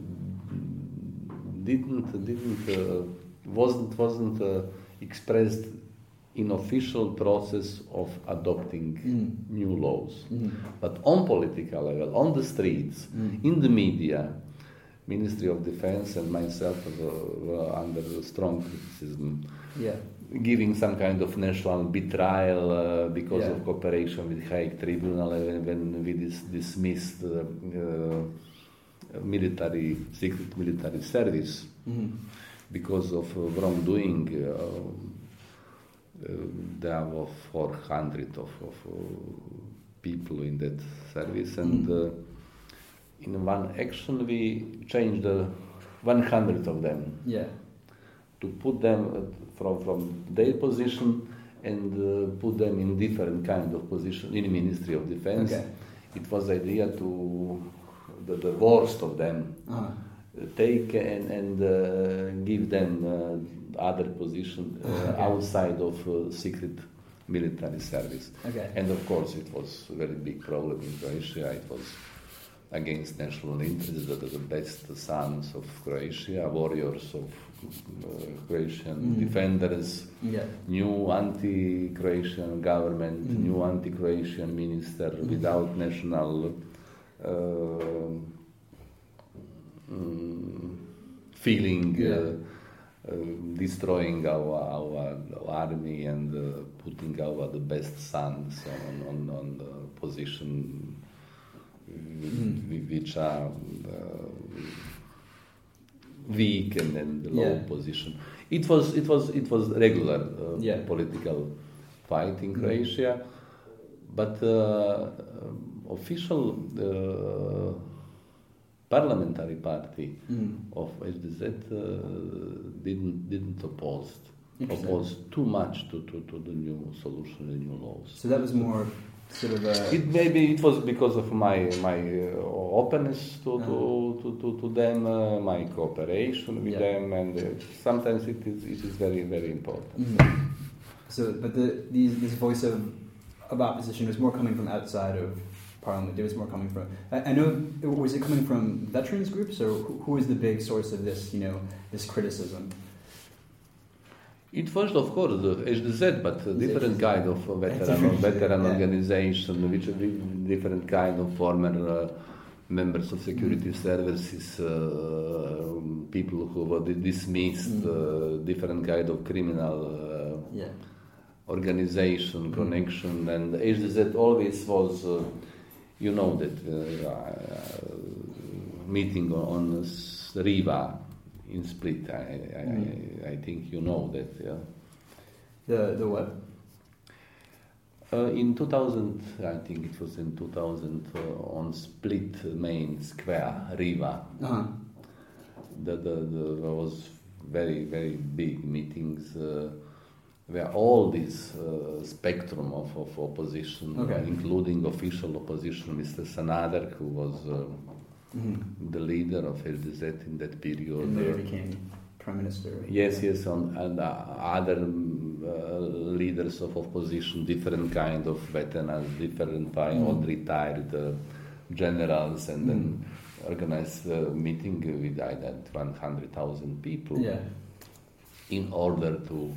Speaker 2: didn't didn't uh, wasn't wasn't uh, expressed in official process of adopting mm. new laws, mm. but on political level, on the streets, mm. in the media, Ministry of Defense and myself were, were under strong criticism.
Speaker 1: Yeah.
Speaker 2: Giving some kind of national betrayal uh, because
Speaker 1: yeah.
Speaker 2: of cooperation with Hague Tribunal when, when we dis- dismissed uh, uh, military, secret military service mm-hmm. because of uh, wrongdoing. Uh, uh, there were four hundred of, of uh, people in that service, and mm-hmm. uh, in one action we changed uh, one hundred of them.
Speaker 1: Yeah.
Speaker 2: To put them from, from their position and uh, put them in different kind of position in the Ministry of Defense.
Speaker 1: Okay.
Speaker 2: It was idea to the, the worst of them uh-huh. take and, and uh, give them uh, other position uh, okay. outside of uh, secret military service.
Speaker 1: Okay.
Speaker 2: And of course it was a very big problem in Croatia. It was against national interests, that are the best sons of Croatia, warriors of uh, Croatian mm. defenders,
Speaker 1: yeah.
Speaker 2: new anti-Croatian government, mm. new anti-Croatian minister mm. without national uh, um, feeling,
Speaker 1: yeah.
Speaker 2: uh, uh, destroying our, our army and uh, putting our the best sons on, on, on the position mm. which are uh, weak and then the low
Speaker 1: yeah.
Speaker 2: position. It was it was it was regular uh,
Speaker 1: yeah.
Speaker 2: political fight in Croatia, mm. but uh, official uh, parliamentary party mm. of H D Z uh, didn't didn't oppose oppose too much to, to, to the new solution, the new laws.
Speaker 1: So that was more sort of a...
Speaker 2: It maybe it was because of my my uh, openness to, uh-huh. to, to, to, to them, uh, my cooperation with yeah. them, and uh, sometimes it is it is very very important.
Speaker 1: Mm-hmm. So, but the these, this voice of of opposition was more coming from outside of Parliament. It was more coming from. I, I know. Was it coming from veterans groups, or who, who was the big source of this? You know, this criticism.
Speaker 2: It was, of course, the H D Z, but a different kind of veteran, veteran yeah. organization, which different kind of former uh, members of security mm. services, uh, people who were dismissed, mm. uh, different kind of criminal uh,
Speaker 1: yeah.
Speaker 2: organization, mm. connection, and H D Z always was, uh, you know, that uh, meeting on Riva in Split. I, I, mm. I, I think you know that. Yeah.
Speaker 1: The the what?
Speaker 2: Uh, in two thousand, I think it was in two thousand, uh, on Split main square, Riva.
Speaker 1: Uh-huh.
Speaker 2: The, the, the, there was very, very big meetings uh, where all this uh, spectrum of, of opposition,
Speaker 1: okay.
Speaker 2: uh, including official opposition, Mister Sanader, who was uh, mm-hmm. the leader of H D Z in that period.
Speaker 1: And later became prime minister.
Speaker 2: Yes, yes, on, and uh, other uh, leaders of opposition, different kind of veterans, different kind mm. of retired uh, generals, and mm. then organized a meeting with uh, one hundred thousand people
Speaker 1: yeah.
Speaker 2: in order to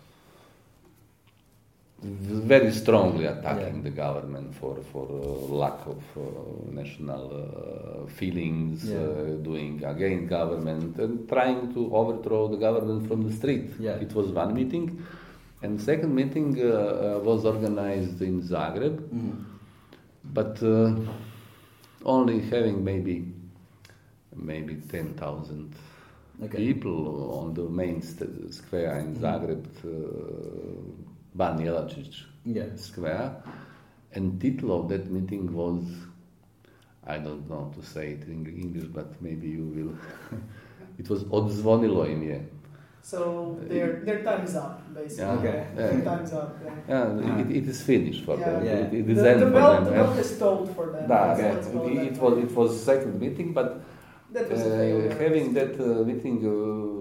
Speaker 2: very strongly attacking yeah. the government for for uh, lack of uh, national uh, feelings,
Speaker 1: yeah.
Speaker 2: uh, doing against government and trying to overthrow the government from the street.
Speaker 1: Yeah.
Speaker 2: It was one meeting, and second meeting uh, uh, was organized in Zagreb, mm. but uh, only having maybe maybe ten thousand okay. people on the main st- square in Zagreb. Uh, Ban Jelačić
Speaker 1: yeah.
Speaker 2: Square, and title of that meeting was, I don't know to say it in English, but maybe you will. It was Odzvonilo im je.
Speaker 3: So their their time is up, basically.
Speaker 2: Yeah.
Speaker 1: Okay.
Speaker 2: Yeah.
Speaker 3: Their time is up. Yeah.
Speaker 2: Yeah, it, it is finished for
Speaker 3: yeah.
Speaker 2: them.
Speaker 1: Yeah.
Speaker 2: It, it is
Speaker 3: the,
Speaker 2: end
Speaker 3: the
Speaker 2: for
Speaker 3: belt,
Speaker 2: them.
Speaker 3: The
Speaker 2: yeah.
Speaker 3: belt is told for them.
Speaker 2: Nah,
Speaker 3: That's
Speaker 2: yeah.
Speaker 3: what's called
Speaker 2: It,
Speaker 3: that
Speaker 2: was
Speaker 3: way.
Speaker 2: it was second meeting, but
Speaker 3: that was
Speaker 2: uh,
Speaker 3: a failure.
Speaker 2: having that uh, meeting. Uh,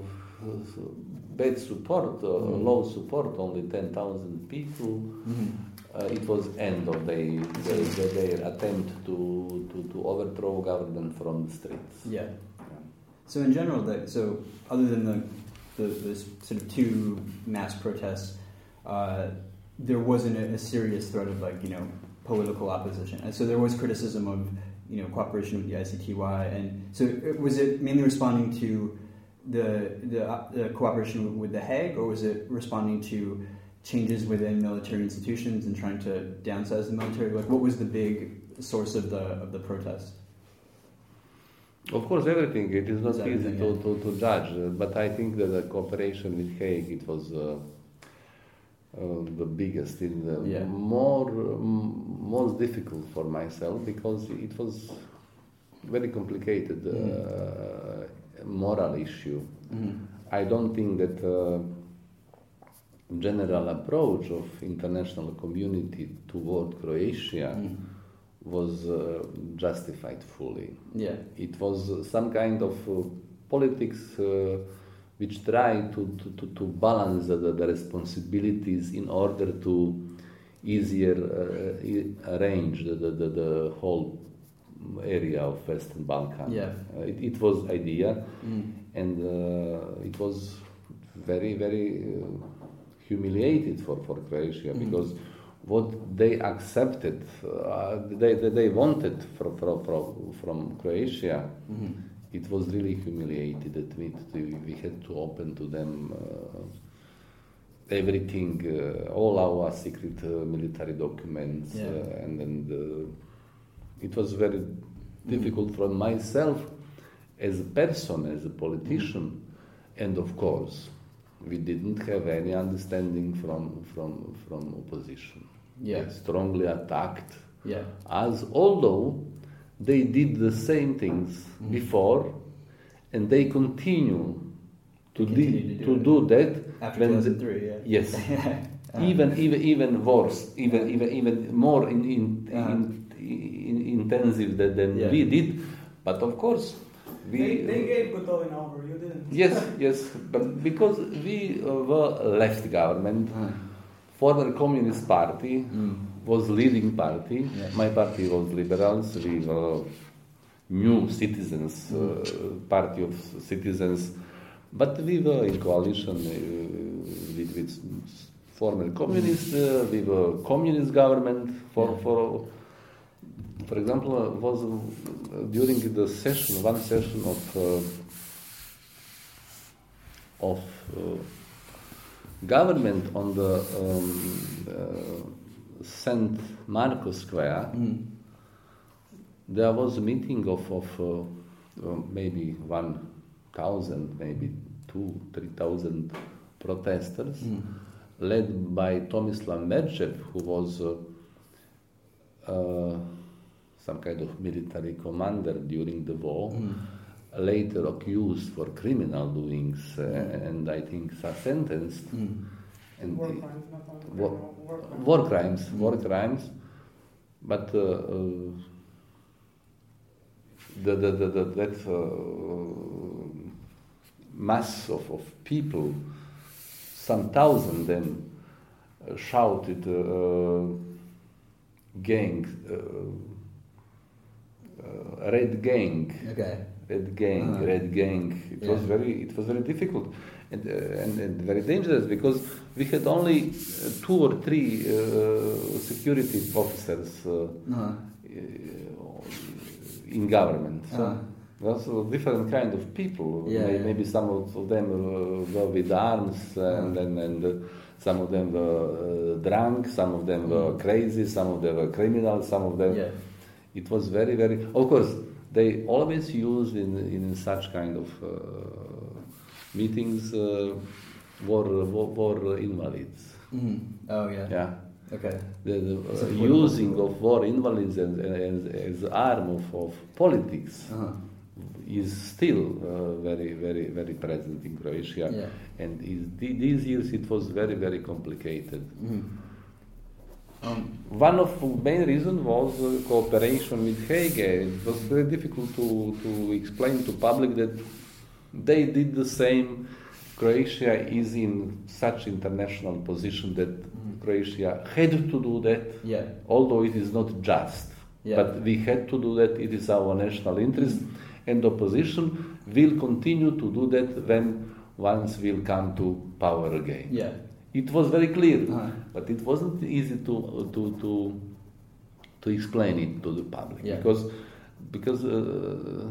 Speaker 2: bad support, uh, mm. low support, only ten thousand people. Mm-hmm. Uh, it was end of their, their, their, their attempt to, to, to overthrow government from the streets.
Speaker 1: Yeah. yeah. So in general, the, so other than the, the, the sort of two mass protests, uh, there wasn't a, a serious threat of like, you know, political opposition. And so there was criticism of, you know, cooperation with the I C T Y. And so it, was it mainly responding to the the, uh, the cooperation with The Hague, or was it responding to changes within military institutions and trying to downsize the military? Like, what was the big source of the of the protest?
Speaker 2: Of course, everything. It is not
Speaker 1: Is
Speaker 2: easy to,
Speaker 1: yeah.
Speaker 2: to, to judge, uh, but I think that the cooperation with Hague, it was uh, uh, the biggest, in the
Speaker 1: yeah.
Speaker 2: more um, most difficult for myself, because it was very complicated. Mm-hmm. Uh, moral issue. Mm-hmm. I don't think that uh, general approach of international community toward Croatia mm. was uh, justified fully.
Speaker 1: Yeah.
Speaker 2: It was uh, some kind of uh, politics uh, which tried to, to, to, to balance the, the responsibilities in order to easier uh, arrange the, the, the, the whole area of Western Balkan.
Speaker 1: Yeah.
Speaker 2: Uh, it, it was idea,
Speaker 1: mm.
Speaker 2: and uh, it was very, very uh, humiliated for, for Croatia, mm. because what they accepted, uh, they, they they wanted from from from, from Croatia, mm-hmm. it was really humiliated that we, we had to open to them uh, everything, uh, all our secret uh, military documents,
Speaker 1: Yeah.
Speaker 2: uh, and then the, it was very difficult for myself as a person, as a politician, and of course, we didn't have any understanding from from from opposition.
Speaker 1: Yeah.
Speaker 2: They strongly attacked
Speaker 1: Yeah.
Speaker 2: us, although they did the same things before, and they continue to,
Speaker 1: They
Speaker 2: di-
Speaker 1: continue to
Speaker 2: to
Speaker 1: do
Speaker 2: do that
Speaker 1: After
Speaker 2: when
Speaker 1: two
Speaker 2: the-
Speaker 1: thousand three, yeah.
Speaker 2: yes.
Speaker 1: Uh,
Speaker 2: even even even worse, even even even more in, in,
Speaker 1: Uh-huh.
Speaker 2: in, in intensive than, than
Speaker 1: Yeah.
Speaker 2: we did. But of course, we
Speaker 3: They, they gave Gotovin over, you didn't.
Speaker 2: yes yes, but because we uh, were left government,
Speaker 1: Uh,
Speaker 2: former Communist Party
Speaker 1: mm.
Speaker 2: was leading party.
Speaker 1: Yeah.
Speaker 2: My party was liberals. We were new citizens, uh, party of citizens, but we were in coalition uh, with, with former communists. Uh, we were communist government for
Speaker 1: Yeah.
Speaker 2: for. For example, uh, was uh, during the session, one session of uh, of uh, government on the um, uh, Saint Marcos Square.
Speaker 1: Mm.
Speaker 2: There was a meeting of, of uh, uh, maybe one thousand, maybe two, three thousand protesters,
Speaker 1: Mm.
Speaker 2: led by Tomislav Merchev, who was uh, uh, some kind of military commander during the war,
Speaker 1: Mm.
Speaker 2: later accused for criminal doings, uh, and I think sentenced.
Speaker 1: Mm.
Speaker 2: And
Speaker 3: War
Speaker 2: the-
Speaker 3: crimes, not only
Speaker 2: War-
Speaker 3: criminal, war crimes.
Speaker 2: war crimes, war crimes, but uh, uh, the, the, the, the, that uh, mass of, of people, some thousand them uh, shouted, uh, gang, uh, uh, red gang,
Speaker 1: Okay.
Speaker 2: red gang,
Speaker 1: Uh-huh.
Speaker 2: red gang. It
Speaker 1: Yeah.
Speaker 2: was very, it was very difficult and, uh, and, and very dangerous because we had only uh, two or three uh, security officers uh,
Speaker 1: Uh-huh.
Speaker 2: in government. So
Speaker 1: Uh-huh.
Speaker 2: that's a different kind of people.
Speaker 1: Yeah,
Speaker 2: May-
Speaker 1: yeah.
Speaker 2: Maybe some of them uh, were with arms, and
Speaker 1: Uh-huh.
Speaker 2: and, and uh, some of them were uh, drunk, some of them were crazy, some of them were criminals, some of them.
Speaker 1: Yeah.
Speaker 2: It was very, very. Of course, they always use in in such kind of uh, meetings uh, war, war war invalids.
Speaker 1: Mm. Oh yeah.
Speaker 2: Yeah.
Speaker 1: Okay.
Speaker 2: The, the
Speaker 1: It's
Speaker 2: uh,
Speaker 1: a political
Speaker 2: using
Speaker 1: symbol.
Speaker 2: of war invalids as, as, as arm of, of politics
Speaker 1: Uh-huh.
Speaker 2: is still uh, very, very, very present in Croatia.
Speaker 1: Yeah.
Speaker 2: And is, th- these years it was very, very complicated.
Speaker 1: Mm. Um,
Speaker 2: One of the main reasons was uh, cooperation with Hague. It was very difficult to, to explain to public that they did the same. Croatia is in such international position that Croatia had to do that,
Speaker 1: yeah.
Speaker 2: although it is not just.
Speaker 1: Yeah.
Speaker 2: But we had to do that, it is our national interest, and opposition will continue to do that when once will come to power again.
Speaker 1: Yeah.
Speaker 2: It was very clear,
Speaker 1: Uh-huh.
Speaker 2: but it wasn't easy to to to to explain it to the public
Speaker 1: Yeah.
Speaker 2: because because uh,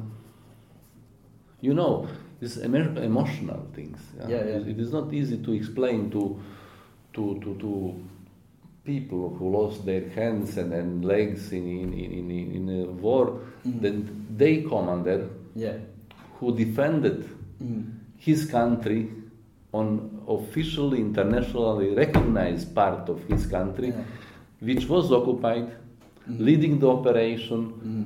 Speaker 2: you know it's emo- emotional things.
Speaker 1: Yeah, yeah.
Speaker 2: It- It is not easy to explain to to to, to people who lost their hands and, and legs in in in, in, in a war
Speaker 1: Mhm.
Speaker 2: that they commander
Speaker 1: Yeah.
Speaker 2: who defended
Speaker 1: Mm.
Speaker 2: his country on officially internationally recognized part of his country,
Speaker 1: Yeah.
Speaker 2: which was occupied, leading the operation,
Speaker 1: Mm.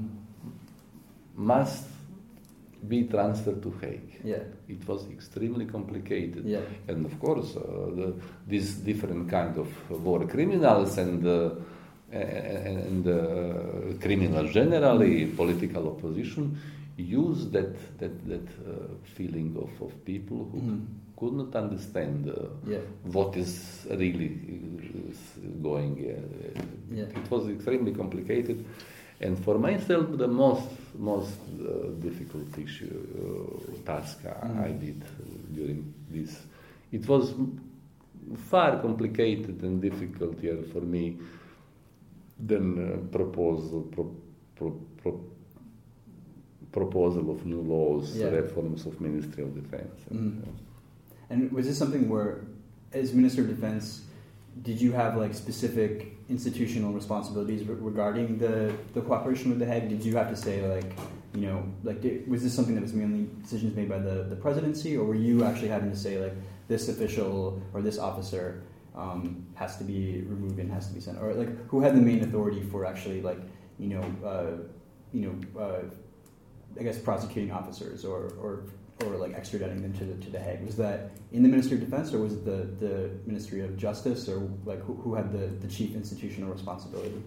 Speaker 2: must be transferred to Hague.
Speaker 1: Yeah.
Speaker 2: It was extremely complicated.
Speaker 1: Yeah.
Speaker 2: And of course, uh, the, these different kind of war criminals and uh, and, and uh, criminals generally, political opposition, use that that that uh, feeling of, of people who
Speaker 1: Mhm.
Speaker 2: could not understand uh,
Speaker 1: Yeah.
Speaker 2: what is really uh, is going. Uh,
Speaker 1: Yeah.
Speaker 2: It was extremely complicated, and for myself, the most most uh, difficult issue uh, task I,
Speaker 1: Mm.
Speaker 2: I did during this. It was far complicated and difficult year for me than uh, propose pro, pro, pro, proposal of new laws,
Speaker 1: Yeah.
Speaker 2: reforms of Ministry of Defense.
Speaker 1: Mm. And was this something where, as Minister of Defense, did you have like specific institutional responsibilities re- regarding the, the cooperation with The Hague? Did you have to say like, you know, like did, was this something that was mainly decisions made by the, the presidency, or were you actually having to say like this official or this officer um, has to be removed and has to be sent, or like who had the main authority for actually like you know uh, you know uh, I guess prosecuting officers or or or like extraditing them to the, to the Hague? Was that in the Ministry of Defense, or was it the, the Ministry of Justice, or like who, who had the, the chief institutional responsibility?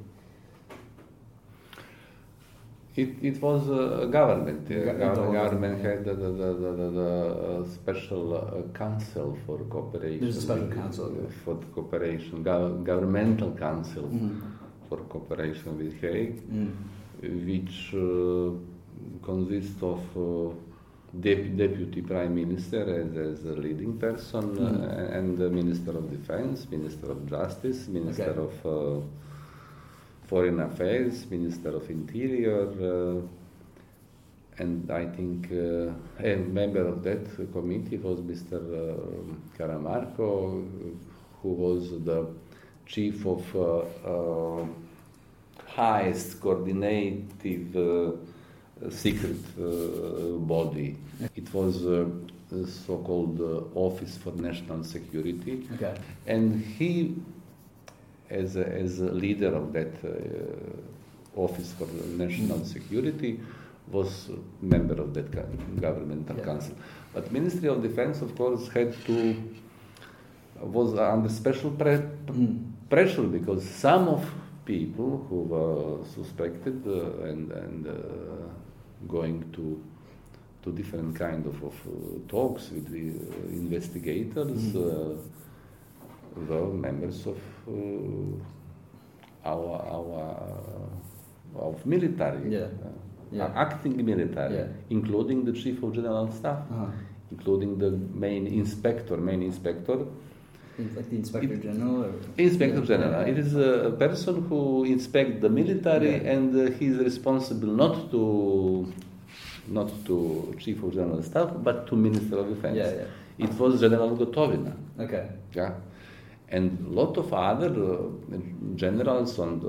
Speaker 2: It, it was a government. The
Speaker 1: Go-
Speaker 2: gov-
Speaker 1: the whole
Speaker 2: government
Speaker 1: government, yeah.
Speaker 2: had the, the, the, the, the, the uh, special uh, council for cooperation.
Speaker 1: There's a special
Speaker 2: with-
Speaker 1: council.
Speaker 2: uh, for the cooperation, gov- governmental council
Speaker 1: Mm-hmm.
Speaker 2: for cooperation with Hague,
Speaker 1: Mm.
Speaker 2: which uh, consists of uh, dep- deputy prime minister as, as a leading person,
Speaker 1: Mhm.
Speaker 2: uh, and the minister of defense, minister of justice, minister
Speaker 1: Okay.
Speaker 2: of uh, foreign affairs, minister of interior, uh, and I think uh, a member of that committee was Mister Uh, Caramarco, who was the chief of uh, uh, highest coordinative uh, secret uh, body. It was uh, a so-called uh, Office for National Security,
Speaker 1: Okay.
Speaker 2: and he, as a, as a leader of that uh, Office for National Security, was a member of that go- governmental
Speaker 1: Yeah.
Speaker 2: council. But Ministry of Defense, of course, had to was under special pre-
Speaker 1: Mm.
Speaker 2: pressure because some of people who were suspected uh, and and uh, going to to different kind of, of uh, talks with the uh, investigators
Speaker 1: Mhm.
Speaker 2: uh, were members of uh, our our uh, of military,
Speaker 1: Yeah.
Speaker 2: uh,
Speaker 1: Yeah.
Speaker 2: acting military,
Speaker 1: Yeah.
Speaker 2: including the chief of general staff,
Speaker 1: Uh-huh.
Speaker 2: including the main inspector, main inspector.
Speaker 1: Like the Inspector General? Or?
Speaker 2: Inspector
Speaker 1: Yeah.
Speaker 2: General.
Speaker 1: Yeah.
Speaker 2: It is a person who inspects the military,
Speaker 1: Yeah.
Speaker 2: and uh, he is responsible not to not to Chief of General Staff, but to Minister of Defense.
Speaker 1: Yeah, yeah.
Speaker 2: It was General Gotovina.
Speaker 1: Okay.
Speaker 2: Yeah, and lot of other uh, generals and uh,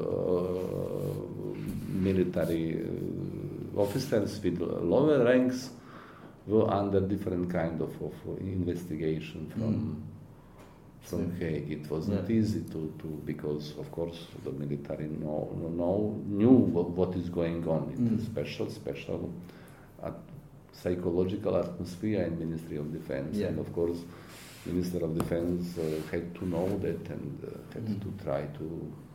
Speaker 2: military uh, officers with lower ranks were under different kind of, of investigation from.
Speaker 1: Mm.
Speaker 2: From
Speaker 1: So-
Speaker 2: Hague, it was
Speaker 1: Yeah.
Speaker 2: not easy to, to because of course the military know, know knew what, what is going on. It's
Speaker 1: Mm.
Speaker 2: a special special uh, psychological atmosphere in Ministry of Defense,
Speaker 1: Yeah.
Speaker 2: and of course Minister of Defense uh, had to know that and uh, had
Speaker 1: Mm.
Speaker 2: to try to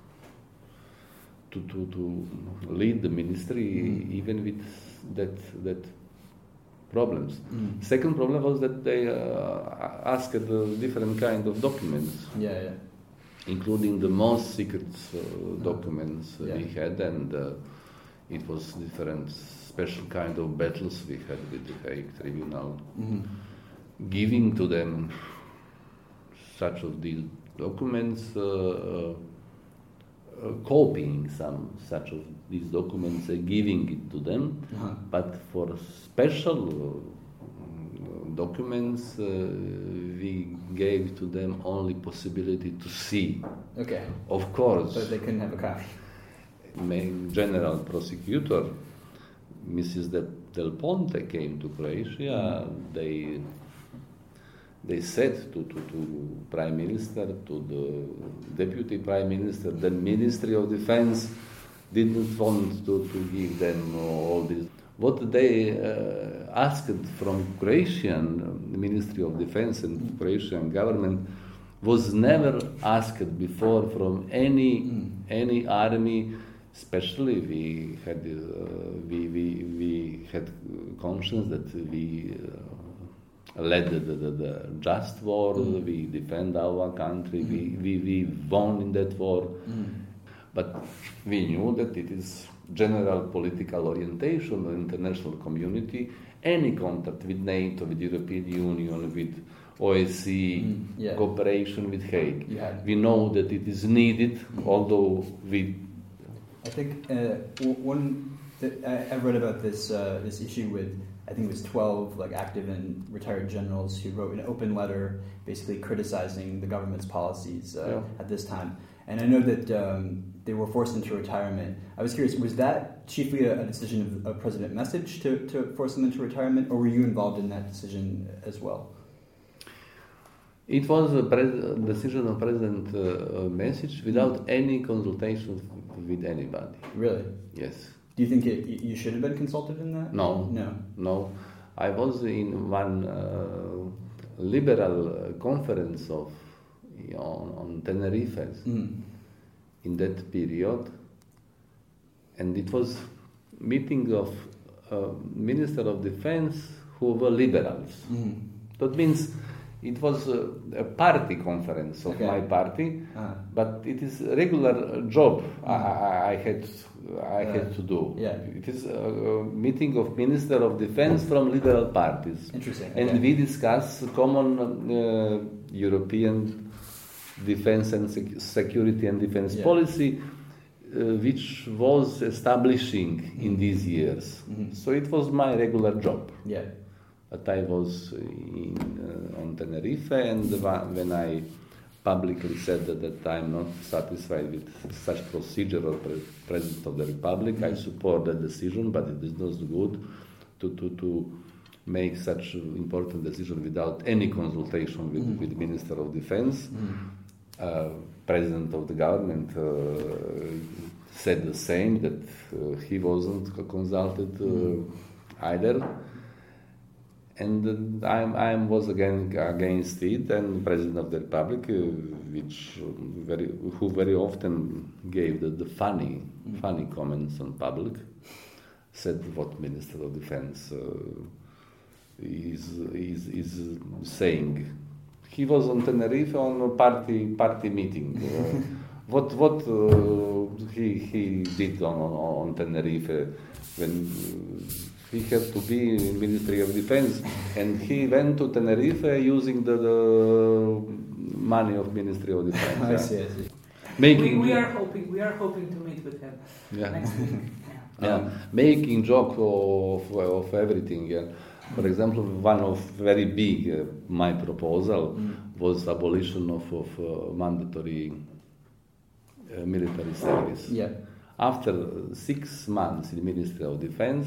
Speaker 2: to to, to lead the ministry
Speaker 1: Mm.
Speaker 2: even with that that problems.
Speaker 1: Mm.
Speaker 2: Second problem was that they uh, asked uh, different kind of documents,
Speaker 1: Yeah, yeah.
Speaker 2: including the most secret uh, documents uh,
Speaker 1: Yeah.
Speaker 2: we had, and uh, it was different special kind of battles we had with the Hague Tribunal,
Speaker 1: Mm-hmm.
Speaker 2: giving to them such of these documents, uh, uh, uh, copying some such of these documents, and giving it to them.
Speaker 1: Uh-huh.
Speaker 2: But for special uh, documents, uh, we gave to them only possibility to see.
Speaker 1: Okay.
Speaker 2: Of course,
Speaker 1: But they couldn't have a copy.
Speaker 2: main general prosecutor, Missus De, Del Ponte, came to Croatia. They they said to, to, to Prime Minister, to the Deputy Prime Minister, the Ministry of Defense didn't want to, to give them all this. What they uh, asked from Croatian Ministry of Defense and Croatian government was never asked before from any
Speaker 1: Mm.
Speaker 2: any army. Especially, we had uh, we, we we had conscience that we uh, led the, the, the just war.
Speaker 1: Mm.
Speaker 2: We defend our country.
Speaker 1: Mm.
Speaker 2: We, we we won in that war.
Speaker 1: Mm.
Speaker 2: But we knew that it is general political orientation of the international community. Any contact with NATO, with European Union, with O S C E,
Speaker 1: Mm, yeah.
Speaker 2: cooperation with Hague.
Speaker 1: You had.
Speaker 2: We know that it is needed,
Speaker 1: Mm.
Speaker 2: although we
Speaker 1: I think uh, w- one th- I, I've read about this uh, this issue with, I think it was twelve like active and retired generals who wrote an open letter basically criticizing the government's policies uh,
Speaker 2: Yeah.
Speaker 1: at this time. And I know that um, they were forced into retirement. I was curious, was that chiefly a, a decision of, of President Message to, to force them into retirement, or were you involved in that decision as well?
Speaker 2: It was a pres- decision of President uh, Message without any consultation with anybody.
Speaker 1: Really?
Speaker 2: Yes.
Speaker 1: Do you think it, you should have been consulted in that?
Speaker 2: No.
Speaker 1: No.
Speaker 2: No. I was in one uh, liberal uh, conference of on, on Tenerife
Speaker 1: Mm.
Speaker 2: in that period, and it was meeting of uh, Minister of Defense who were liberals.
Speaker 1: Mm.
Speaker 2: That means it was a, a party conference of
Speaker 1: Okay.
Speaker 2: my party,
Speaker 1: Uh-huh.
Speaker 2: but it is a regular job I, I, I had I
Speaker 1: Uh,
Speaker 2: had to do.
Speaker 1: yeah.
Speaker 2: It is a, a meeting of Minister of Defense from liberal parties,
Speaker 1: Interesting.
Speaker 2: and
Speaker 1: okay.
Speaker 2: we discuss common uh, European defense and sec- security and defense
Speaker 1: Yeah.
Speaker 2: policy, uh, which was establishing in these years.
Speaker 1: Mhm.
Speaker 2: So it was my regular job.
Speaker 1: Yeah.
Speaker 2: But I was in, uh, on Tenerife, and wa- when I publicly said that, that I'm not satisfied with such procedure of pre- President of the Republic, I support that decision, but it is not good to, to, to make such important decision without any consultation with,
Speaker 1: Mhm.
Speaker 2: with Minister of Defense.
Speaker 1: Mm.
Speaker 2: Uh, President of the government uh, said the same, that uh, he wasn't consulted uh,
Speaker 1: Mm.
Speaker 2: either. And uh, I, I was again against it, and President of the Republic, uh, which um, very, who very often gave the, the funny,
Speaker 1: Mm.
Speaker 2: funny comments on public, said what Minister of Defense uh, is, is is saying. He was on Tenerife on a party party meeting. Uh, what what uh, he he did on, on on Tenerife when uh, he had to be in Ministry of Defense, and he went to Tenerife using the, the money of Ministry of Defense.
Speaker 1: I
Speaker 2: yeah.
Speaker 1: see, I see.
Speaker 2: Making
Speaker 3: We, we are hoping we are hoping to meet with him
Speaker 2: yeah.
Speaker 3: next week. Yeah.
Speaker 2: Yeah, making joke of, of everything. Yeah. For example, one of very big, uh, my proposal
Speaker 1: Mm.
Speaker 2: was abolition of, of uh, mandatory uh, military service.
Speaker 1: Yeah.
Speaker 2: After six months in Ministry of Defense,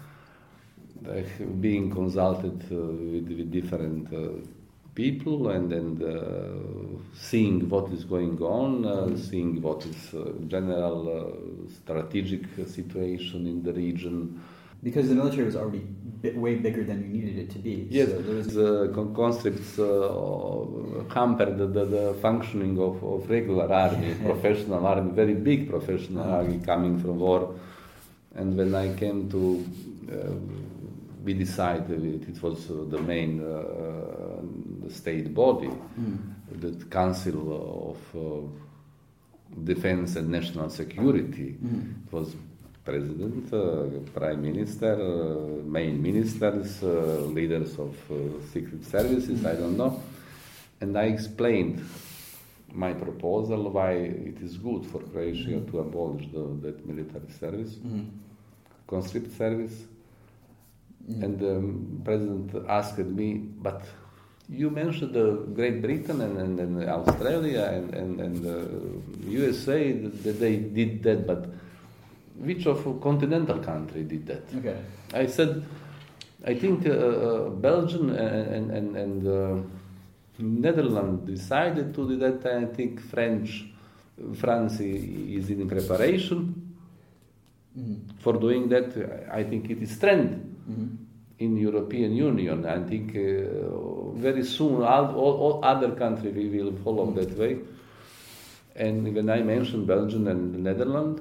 Speaker 2: uh, being consulted uh, with, with different uh, people and then uh, seeing what is going on, uh, seeing what is uh, general uh, strategic situation in the region.
Speaker 1: Because the military was already bi- way bigger than you needed it to be.
Speaker 2: Yes,
Speaker 1: So there was,
Speaker 2: the con- conscripts uh, hampered the, the, the functioning of, of regular army, professional army, very big professional
Speaker 1: Uh-huh.
Speaker 2: army coming from war. And when I came to, uh, we decided it, it was uh, the main uh, the state body,
Speaker 1: Mm.
Speaker 2: the Council of uh, Defense and National Security.
Speaker 1: Mm.
Speaker 2: It was President, uh, Prime Minister, uh, main ministers, uh, leaders of uh, secret services, I don't know. And I explained my proposal why it is good for Croatia to abolish the, that military service,
Speaker 1: Mm.
Speaker 2: conscript service.
Speaker 1: Mm.
Speaker 2: And the um, President asked me, but you mentioned uh, Great Britain and, and, and Australia and, and, and uh, U S A, that they did that, but which of a continental country did that?
Speaker 1: Okay.
Speaker 2: I said, I think uh, uh, Belgium and, and, and uh, Netherlands decided to do that. I think French, France is in preparation
Speaker 1: Mm.
Speaker 2: for doing that. I think it is trend
Speaker 1: Mm.
Speaker 2: in European Union. I think uh, very soon all, all, all other countries will follow
Speaker 1: Mm.
Speaker 2: that way. And when I mentioned Belgium and the Netherlands,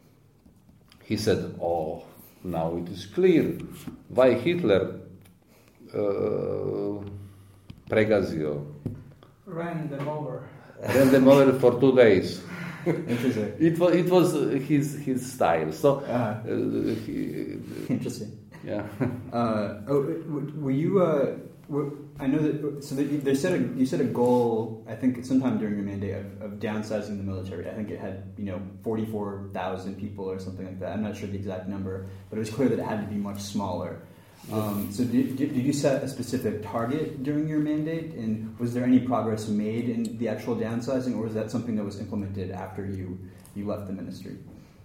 Speaker 2: he said, oh, now it is clear why Hitler, uh, Pregazio,
Speaker 3: Ran them over.
Speaker 2: ran them over for two days.
Speaker 1: Interesting.
Speaker 2: It was, it was his, his style. So,
Speaker 1: Uh-huh.
Speaker 2: uh, he,
Speaker 1: Interesting.
Speaker 2: yeah.
Speaker 1: Uh, oh, w- were you uh, Well, I know that. So that you, they set a, you set a goal. I think sometime during your mandate of, of downsizing the military. I think it had you know forty-four thousand people or something like that. I'm not sure the exact number, but it was clear that it had to be much smaller. Um, so did, did you set a specific target during your mandate, and was there any progress made in the actual downsizing, or was that something that was implemented after you, you left the ministry?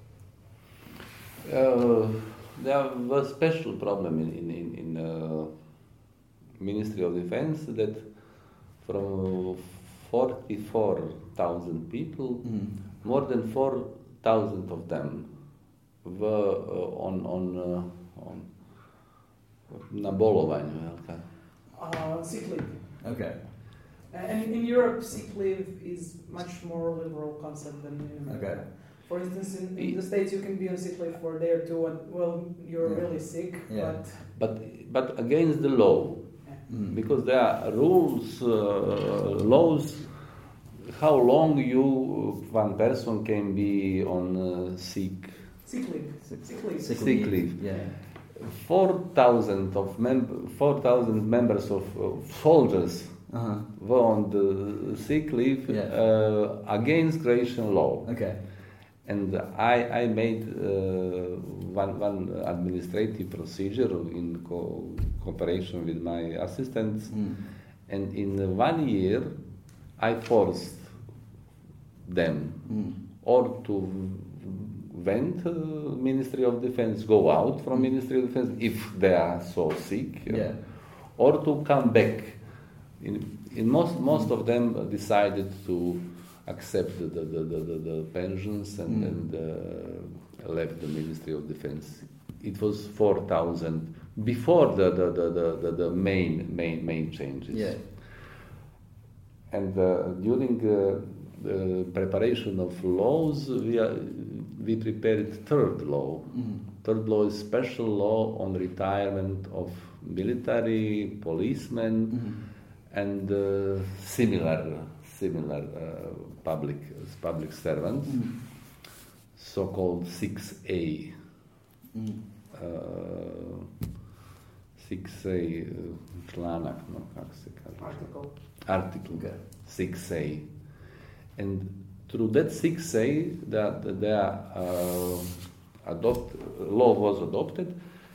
Speaker 2: Uh, there was a special problem in in in, in uh, Ministry of Defense that from forty-four thousand people, mm. more than four thousand of them were uh, on on uh, on na bolovanju.
Speaker 3: Uh, sick leave.
Speaker 1: Okay.
Speaker 3: And in Europe, sick leave is much more liberal concept than in America.
Speaker 1: Okay.
Speaker 3: For instance, in, in the States, you can be on sick leave for a day or two, and well, you're
Speaker 1: yeah.
Speaker 3: really sick.
Speaker 1: Yeah.
Speaker 3: But
Speaker 2: but but against the law,
Speaker 3: yeah.
Speaker 2: mm. because there are rules, uh, laws. How long you one person can be on uh, sick
Speaker 3: sick leave? Sick, sick leave.
Speaker 2: Sick, sick leave. leave.
Speaker 1: Yeah.
Speaker 2: Four thousand of mem- four thousand members of uh, soldiers uh-huh. were on the sick leave
Speaker 1: yeah.
Speaker 2: uh, against Croatian law.
Speaker 1: Okay.
Speaker 2: And I I made uh, one one administrative procedure in co- cooperation with my assistants, mm. and in one year I forced them mm. or to went uh, Ministry of Defense, go out from Ministry of Defense if they are so sick,
Speaker 1: yeah.
Speaker 2: or to come back. In, in most most of them decided to accept the the, the, the, the pensions and, mm. and uh, left the Ministry of Defense. It was four thousand before the the, the, the, the, the main main main changes.
Speaker 1: Yeah.
Speaker 2: And uh, during uh, the preparation of laws, we are, we prepared third law. Mm. Third law is special law on retirement of military, policemen, mm. and uh, similar similar uh, public public servants, mm. so-called six A. Mm. Uh, six A člának, no, jak se kaže?
Speaker 3: Article.
Speaker 2: Article.
Speaker 1: Okay.
Speaker 2: six A. And through that six A, that the uh, adopt law was adopted.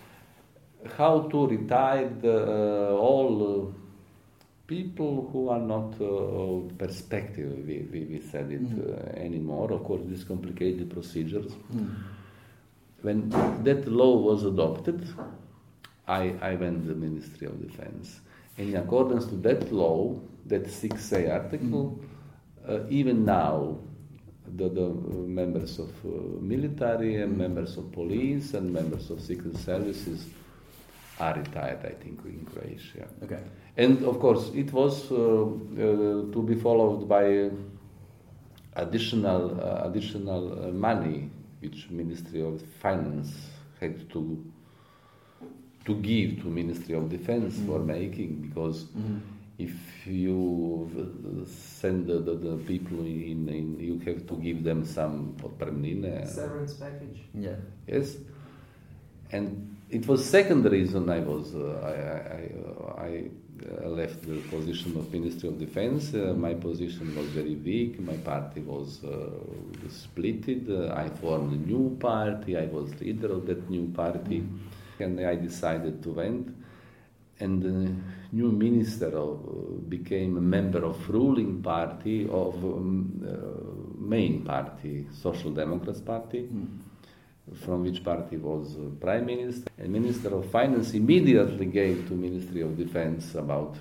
Speaker 2: How to retire the, uh, all uh, people who are not uh, perspective. We, we we said it mm. uh, anymore. Of course, these complicated procedures. Mm. When that law was adopted, I I went to the Ministry of Defense, and in accordance to that law, that six A article. Mm. Uh, even now, the, the members of uh, military and mm. members of police and members of secret services are retired, I think, in Croatia.
Speaker 1: Okay.
Speaker 2: And of course, it was uh, uh, to be followed by additional uh, additional uh, money, which Ministry of Finance had to to give to Ministry of Defense mm. for making, because. Mm. If you send the, the, the people in, in, you have to give them some otpremnine.
Speaker 3: Severance package.
Speaker 1: Yeah.
Speaker 2: Yes. And it was second reason I was uh, I I, I uh, left the position of Ministry of Defense. Uh, my position was very weak. My party was uh, splitted. Uh, I formed a new party. I was leader of that new party, mm-hmm. and I decided to went. And the new minister of, uh, became a member of ruling party of um, uh, main party, Social Democrats Party, mm. from which party was uh, prime minister. And Minister of Finance immediately gave to Ministry of Defense about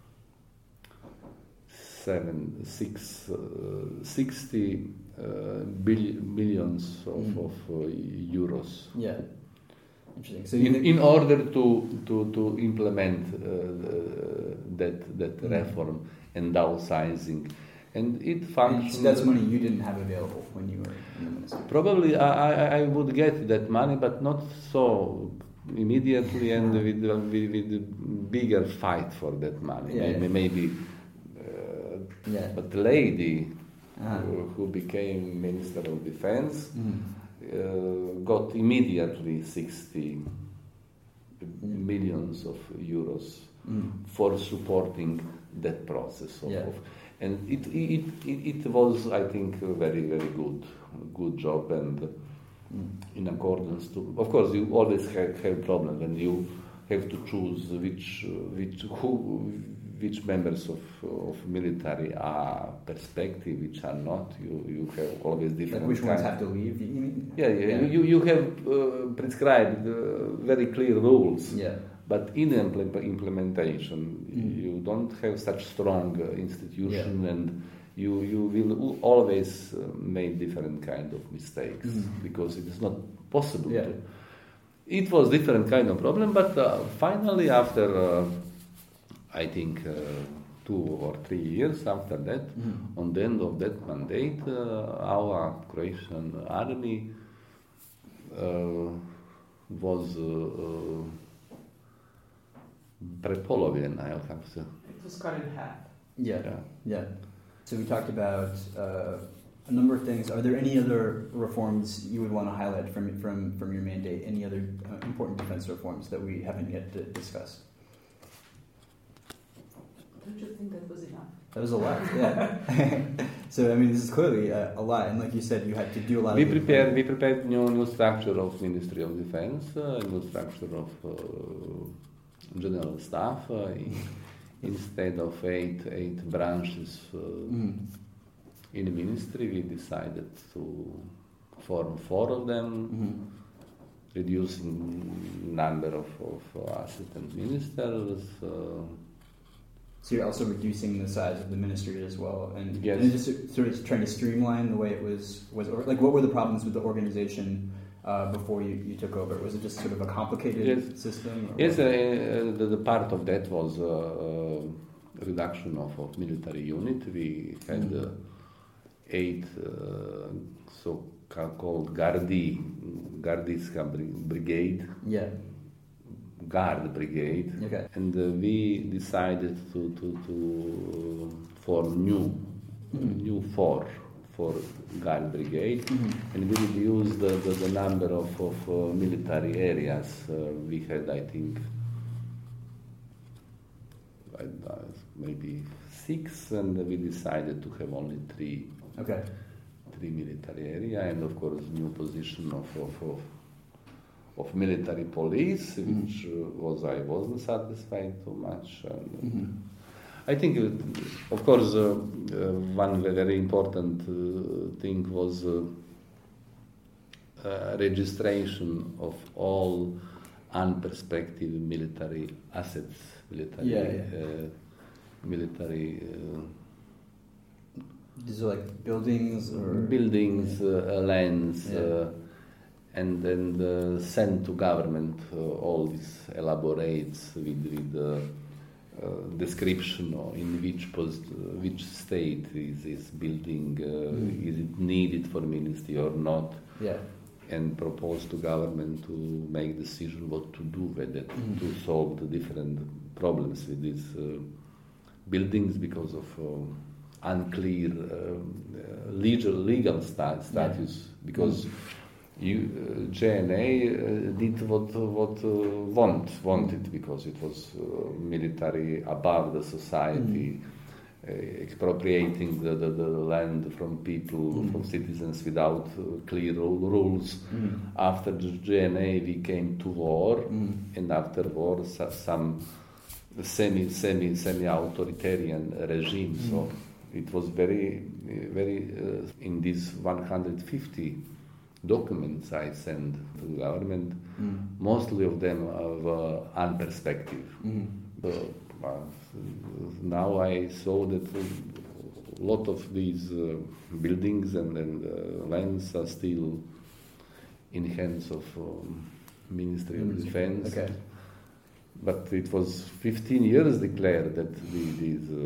Speaker 2: seven, six, uh, sixty uh, billion, billions of, mm. of uh, euros.
Speaker 1: Yeah. Interesting. So
Speaker 2: in, in order to to to implement uh, the, that that mm. reform and downsizing, and it functioned.
Speaker 1: So that's money you didn't have available when you were in the ministry.
Speaker 2: Probably I, I, I would get that money, but not so immediately, and with with, with a bigger fight for that money.
Speaker 1: Yeah,
Speaker 2: maybe,
Speaker 1: yeah.
Speaker 2: maybe uh,
Speaker 1: yeah.
Speaker 2: But the lady
Speaker 1: uh-huh.
Speaker 2: who, who became Minister of Defense. Mm. Uh, got immediately sixty mm. millions of euros
Speaker 1: mm.
Speaker 2: for supporting that process. Of,
Speaker 1: Yeah.
Speaker 2: of, and it, it, it, it was, I think, a very, very good, good job, and
Speaker 1: Mm.
Speaker 2: in accordance to, of course, you always have, have problems when you have to choose which, which, who, which members of, of military are perspective, which are not. You, you have always different.
Speaker 1: Like which ones
Speaker 2: kind.
Speaker 1: have to leave? You mean?
Speaker 2: Yeah, yeah.
Speaker 1: Yeah.
Speaker 2: You, you have uh, prescribed uh, very clear rules.
Speaker 1: Yeah.
Speaker 2: But in impl- implementation,
Speaker 1: Mm.
Speaker 2: you don't have such strong uh, institution,
Speaker 1: Yeah.
Speaker 2: and you you will always uh, make different kind of mistakes
Speaker 1: Mm.
Speaker 2: because it is not possible.
Speaker 1: Yeah.
Speaker 2: To. It was different kind of problem, but uh, finally, after uh, I think uh, two or three years after that,
Speaker 1: Mm.
Speaker 2: on the end of that mandate, uh, our Croatian army uh, was. Uh, uh, prepolovljen, I have to.
Speaker 3: It was cut in half.
Speaker 1: Yeah.
Speaker 2: Yeah.
Speaker 1: Yeah. So we talked about uh, a number of things. Are there any other reforms you would want to highlight from from from your mandate? Any other uh, important defense reforms that we haven't yet d- discussed?
Speaker 3: Don't you think that was enough?
Speaker 1: That was a lot. Yeah. So I mean, this is clearly a, a lot, and like you said, you had to do a lot.
Speaker 2: We
Speaker 1: of
Speaker 2: prepared we prepared new new structure of Ministry of Defense, uh, new structure of uh, General Staff. Uh, in, instead of eight eight branches uh,
Speaker 1: Mm.
Speaker 2: in the ministry, we decided to form four of them,
Speaker 1: Mm-hmm.
Speaker 2: reducing number of, of uh, assistant ministers. Uh,
Speaker 1: So you're also reducing the size of the ministry as well, and,
Speaker 2: Yes.
Speaker 1: and just sort of trying to streamline the way it was was or, like. What were the problems with the organization uh, before you, you took over? Was it just sort of a complicated
Speaker 2: Yes.
Speaker 1: system? Or
Speaker 2: Yes,
Speaker 1: what?
Speaker 2: uh, uh, the, the part of that was uh, uh, reduction of, of military unit. We had uh, eight uh, so-called Gardi, Gardiska brigade,
Speaker 1: Yeah.
Speaker 2: Guard brigade,
Speaker 1: Okay.
Speaker 2: and uh, we decided to to, to form new new four for Guard brigade,
Speaker 1: Mm-hmm.
Speaker 2: and we reduced the, the, the number of, of uh, military areas. Uh, we had, I think, I, uh, maybe six, and we decided to have only three
Speaker 1: Okay.
Speaker 2: three military area, and of course new position of of, of, of military police, which uh, was I wasn't satisfied too much. And, uh,
Speaker 1: Mm-hmm.
Speaker 2: I think, uh, of course, uh, uh, one very important uh, thing was uh, uh, registration of all unperspective military assets, military,
Speaker 1: Yeah, yeah.
Speaker 2: Uh, military. Uh,
Speaker 1: These are like buildings or
Speaker 2: buildings, uh, lands,
Speaker 1: Yeah.
Speaker 2: uh, and then uh, send to government uh, all these elaborates with, with uh, uh, description of in which post, uh, which state is this building, uh,
Speaker 1: Mm.
Speaker 2: is it needed for ministry or not,
Speaker 1: Yeah.
Speaker 2: and propose to government to make decision what to do with it,
Speaker 1: Mm.
Speaker 2: to solve the different problems with these uh, buildings because of uh, unclear um, uh, legal legal sta- status, because you, uh, J N A uh, did what what uh, want wanted, because it was uh, military above the society, uh, expropriating the, the, the land from people, from citizens without uh, clear ru- rules.
Speaker 1: Mm.
Speaker 2: After the J N A we came to war,
Speaker 1: Mm.
Speaker 2: and after war so- some semi semi semi authoritarian regime. So it was very very uh, in these one hundred fifty documents I sent to the government,
Speaker 1: Mm.
Speaker 2: mostly of them were unperspective.
Speaker 1: Mm.
Speaker 2: Uh, uh, now I saw that a lot of these uh, buildings and, and uh, lands are still in hands of um, Ministry of
Speaker 1: Ministry.
Speaker 2: Defense.
Speaker 1: Okay.
Speaker 2: But it was fifteen years declared that the, these uh,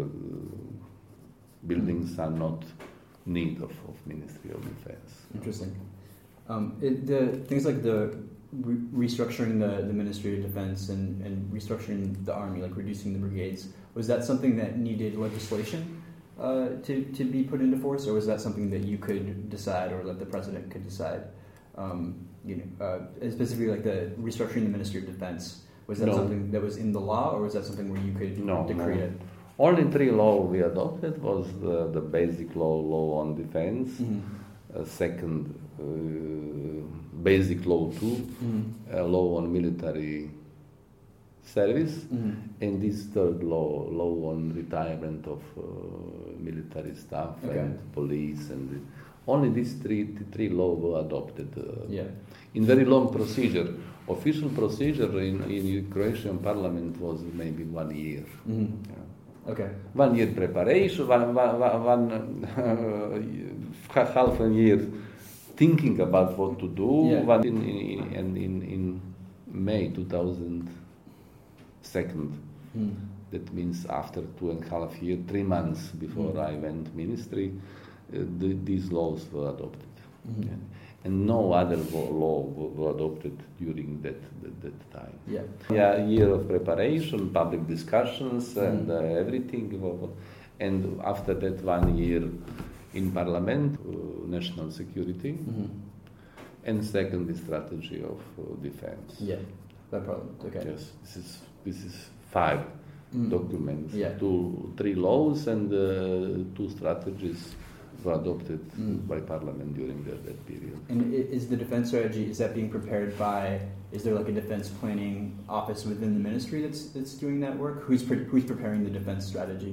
Speaker 2: buildings are not need of, of Ministry of Defense.
Speaker 1: Interesting. Um, it, the things like the re- restructuring the, the Ministry of Defense and, and restructuring the army, like reducing the brigades, was that something that needed legislation uh, to to be put into force, or was that something that you could decide, or that the president could decide? Um, you know, uh, and specifically like the restructuring the Ministry of Defense. Was that
Speaker 2: No.
Speaker 1: something that was in the law, or was that something where you could
Speaker 2: No,
Speaker 1: decree
Speaker 2: no.
Speaker 1: it?
Speaker 2: Only three laws we adopted was the, the basic law, law on defense,
Speaker 1: Mm-hmm.
Speaker 2: uh, second uh, basic law two,
Speaker 1: Mm-hmm.
Speaker 2: uh, law on military service,
Speaker 1: Mm-hmm.
Speaker 2: and this third law, law on retirement of uh, military staff
Speaker 1: Okay.
Speaker 2: and police, and the, only these three the three laws were adopted uh,
Speaker 1: Yeah.
Speaker 2: in very long procedure. Official procedure in in Croatian parliament was maybe one year.
Speaker 1: Mm-hmm.
Speaker 2: Yeah.
Speaker 1: Okay.
Speaker 2: One year preparation, one, one, one, one uh, half a year thinking about what to do.
Speaker 1: Yeah.
Speaker 2: One in, in, in, in, in May two thousand two,
Speaker 1: Mm.
Speaker 2: that means after two and a half years, three months before
Speaker 1: Mm.
Speaker 2: I went ministry, uh, the, these laws were adopted.
Speaker 1: Mhm.
Speaker 2: Yeah. And no other wo- law w- were adopted during that, that, that time.
Speaker 1: Yeah.
Speaker 2: Yeah, year of preparation, public discussions, and
Speaker 1: Mm.
Speaker 2: uh, everything. And after that, one year in parliament, uh, national security,
Speaker 1: Mm-hmm.
Speaker 2: and second, the strategy of uh, defense.
Speaker 1: Yeah. That problem. Okay.
Speaker 2: Yes, this is this is five
Speaker 1: Mm.
Speaker 2: documents,
Speaker 1: Yeah.
Speaker 2: two, three laws, and uh, two strategies were adopted
Speaker 1: Mm.
Speaker 2: by parliament during that, that period.
Speaker 1: And i- is the defense strategy, is that being prepared by, is there like a defense planning office within the ministry that's that's doing that work? Who's pre- who's preparing the defense strategy?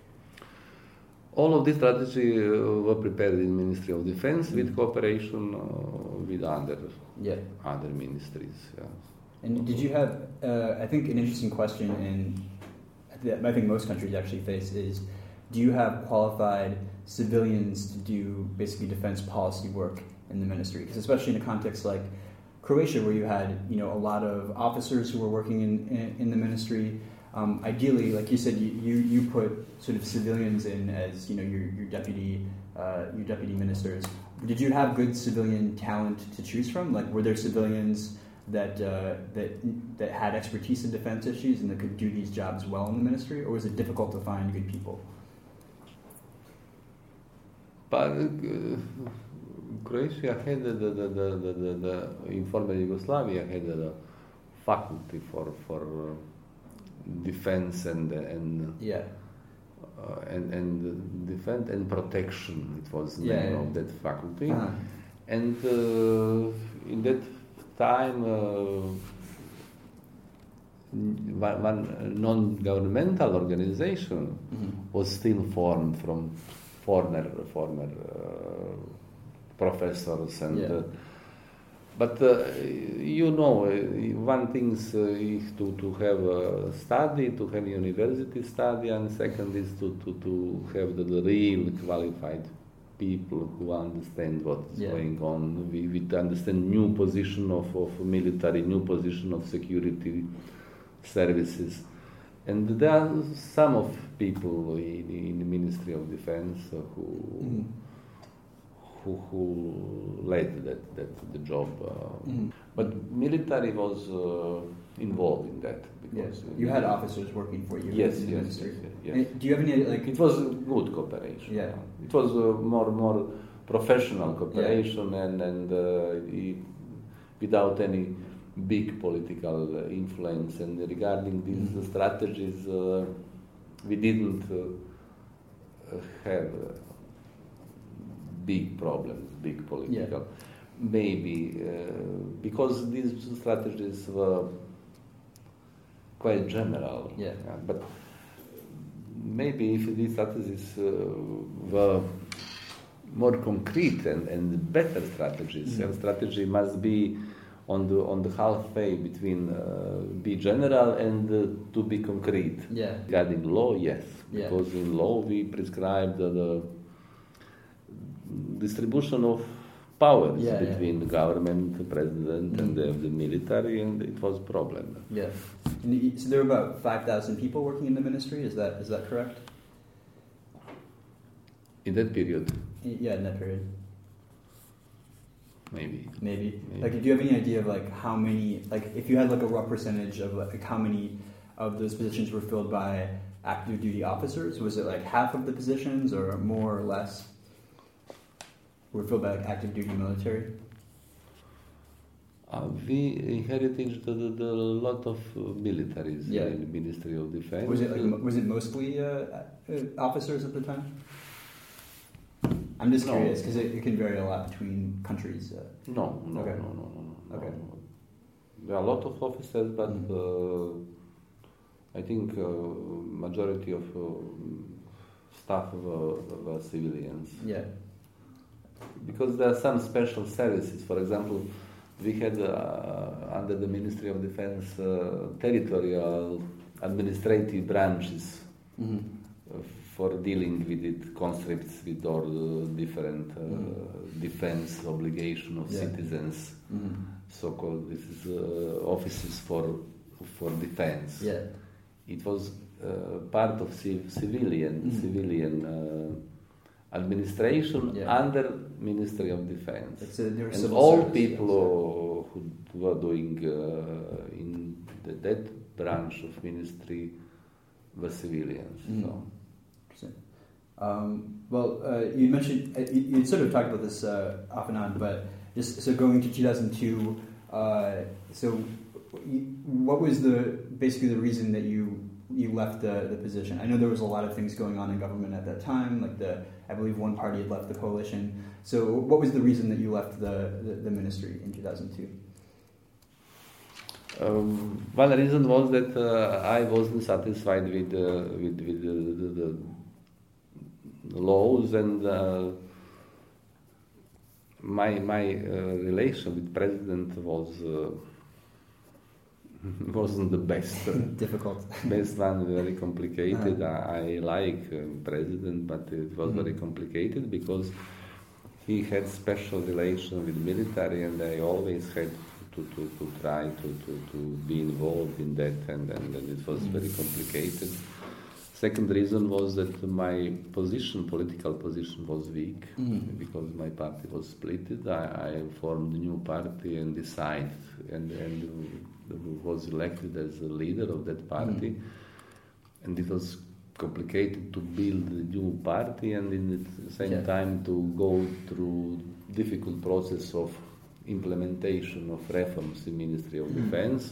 Speaker 2: All of this strategy uh, were prepared in Ministry of Defense with
Speaker 1: Mm.
Speaker 2: cooperation uh, with other
Speaker 1: Yeah.
Speaker 2: other ministries. Yeah.
Speaker 1: And did you have, uh, I think an interesting question, and that I think most countries actually face is, do you have qualified civilians to do basically defense policy work in the ministry? Because especially in a context like Croatia, where you had, you know, a lot of officers who were working in, in, in the ministry, um, ideally, like you said, you, you, you put sort of civilians in as, you know, your, your deputy, uh, your deputy ministers. Did you have good civilian talent to choose from? Like, were there civilians that uh, that that had expertise in defense issues and that could do these jobs well in the ministry, or was it difficult to find good people?
Speaker 2: But uh, Croatia had the, the, the, the, the, the in former Yugoslavia had the faculty for for uh, defense and and
Speaker 1: Yeah.
Speaker 2: uh, and and defense and protection. It was the
Speaker 1: Yeah,
Speaker 2: name
Speaker 1: yeah.
Speaker 2: of that faculty,
Speaker 1: Uh-huh.
Speaker 2: and uh, in that time. Uh, One, one non-governmental organization
Speaker 1: Mhm.
Speaker 2: was still formed from former former uh, professors and
Speaker 1: Yeah.
Speaker 2: uh, but uh, you know uh, one thing is uh, to to have a study, to have university study, and second is to to, to have the, the real qualified people who understand what's
Speaker 1: Yeah.
Speaker 2: going on. We, we understand new position of, of military, new position of security services, and there are some of people in, in the Ministry of Defense who
Speaker 1: Mhm.
Speaker 2: who, who led that, that the job. Uh,
Speaker 1: Mhm.
Speaker 2: But military was uh, involved in that because
Speaker 1: Yes. You had officers working for you
Speaker 2: Yes,
Speaker 1: in the
Speaker 2: yes,
Speaker 1: ministry.
Speaker 2: yes, yes, yes.
Speaker 1: And do you have any like?
Speaker 2: It was good cooperation.
Speaker 1: Yeah.
Speaker 2: It was uh, more more professional cooperation and and uh, it, without any big political uh, influence. And regarding these
Speaker 1: Mhm.
Speaker 2: strategies, uh, we didn't uh, have uh, big problems, big political. Maybe uh, because these strategies were quite general.
Speaker 1: Yeah.
Speaker 2: But maybe if these strategies uh, were more concrete and, and better strategies,
Speaker 1: Mhm.
Speaker 2: and strategy must be on the on the halfway between uh, be general and uh, to be concrete.
Speaker 1: Yeah.
Speaker 2: Regarding law, yes,
Speaker 1: Yeah.
Speaker 2: because in law we prescribe the, the distribution of powers
Speaker 1: Yeah, yeah.
Speaker 2: between the government, the president, and
Speaker 1: Mhm.
Speaker 2: the, the military, and it was a problem.
Speaker 1: Yeah. And y- so there were about five thousand people working in the ministry. Is that is that correct?
Speaker 2: In that period,
Speaker 1: Y- Yeah, in that period.
Speaker 2: maybe.
Speaker 1: Maybe.
Speaker 2: Maybe.
Speaker 1: Like, do you have any idea of like how many, like, if you had like a rough percentage of like how many of those positions were filled by active duty officers? Was it like half of the positions, or more or less were filled by like active duty military?
Speaker 2: Uh, we inherited the, the, the lot of uh, militaries
Speaker 1: Yeah.
Speaker 2: in the Ministry of Defense.
Speaker 1: Was it like, was it mostly uh, uh, officers at the time? I'm just
Speaker 2: No.
Speaker 1: curious because it, it can vary a lot between countries. Uh,
Speaker 2: No, no,
Speaker 1: Okay.
Speaker 2: no, no, no, no.
Speaker 1: Okay.
Speaker 2: no. There are a lot of officers, but
Speaker 1: Mhm.
Speaker 2: uh, I think uh, majority of uh, staff were, were civilians.
Speaker 1: yeah.
Speaker 2: Because there are some special services. For example, we had uh, under the Ministry of Defense uh, territorial administrative branches
Speaker 1: Mm-hmm.
Speaker 2: uh, for dealing with it, conscripts with all the different uh,
Speaker 1: Mm.
Speaker 2: defense obligation of
Speaker 1: Yeah.
Speaker 2: citizens.
Speaker 1: Mm-hmm.
Speaker 2: So-called this is uh, offices for for defense.
Speaker 1: Yeah.
Speaker 2: It was uh, part of civ- civilian
Speaker 1: Mhm.
Speaker 2: civilian uh, administration
Speaker 1: Yeah.
Speaker 2: under Ministry of Defense.
Speaker 1: It's a, there were
Speaker 2: And
Speaker 1: civil
Speaker 2: all
Speaker 1: service,
Speaker 2: people
Speaker 1: yes.
Speaker 2: who, who were doing uh, in the, that branch of ministry were civilians.
Speaker 1: Mhm.
Speaker 2: So.
Speaker 1: Interesting. Um, well, uh, you mentioned uh, you, you sort of talked about this uh, off and on, but just so going to two thousand two. Uh, so, you, what was the basically the reason that you you left the, the position? I know there was a lot of things going on in government at that time, like the I believe one party had left the coalition. So, what was the reason that you left the the, the ministry in two thousand two?
Speaker 2: Um, one reason was that uh, I wasn't satisfied with uh, with, with the, the, the laws and uh, my my uh, relation with president was uh, wasn't the best.
Speaker 1: Difficult.
Speaker 2: Best one, very complicated.
Speaker 1: Uh-huh.
Speaker 2: I, I like uh, president, but it was
Speaker 1: Mhm.
Speaker 2: very complicated because he had special relation with military, and I always had to, to, to try to, to, to be involved in that, and, and, and it was very complicated. Second reason was that my position, political position, was weak
Speaker 1: Mhm.
Speaker 2: because my party was split. I, I formed a new party and decided, and, and was elected as the leader of that party.
Speaker 1: Mhm.
Speaker 2: And it was complicated to build a new party and in the same
Speaker 1: Yeah.
Speaker 2: time to go through difficult process of implementation of reforms in Ministry of
Speaker 1: Mhm.
Speaker 2: Defense.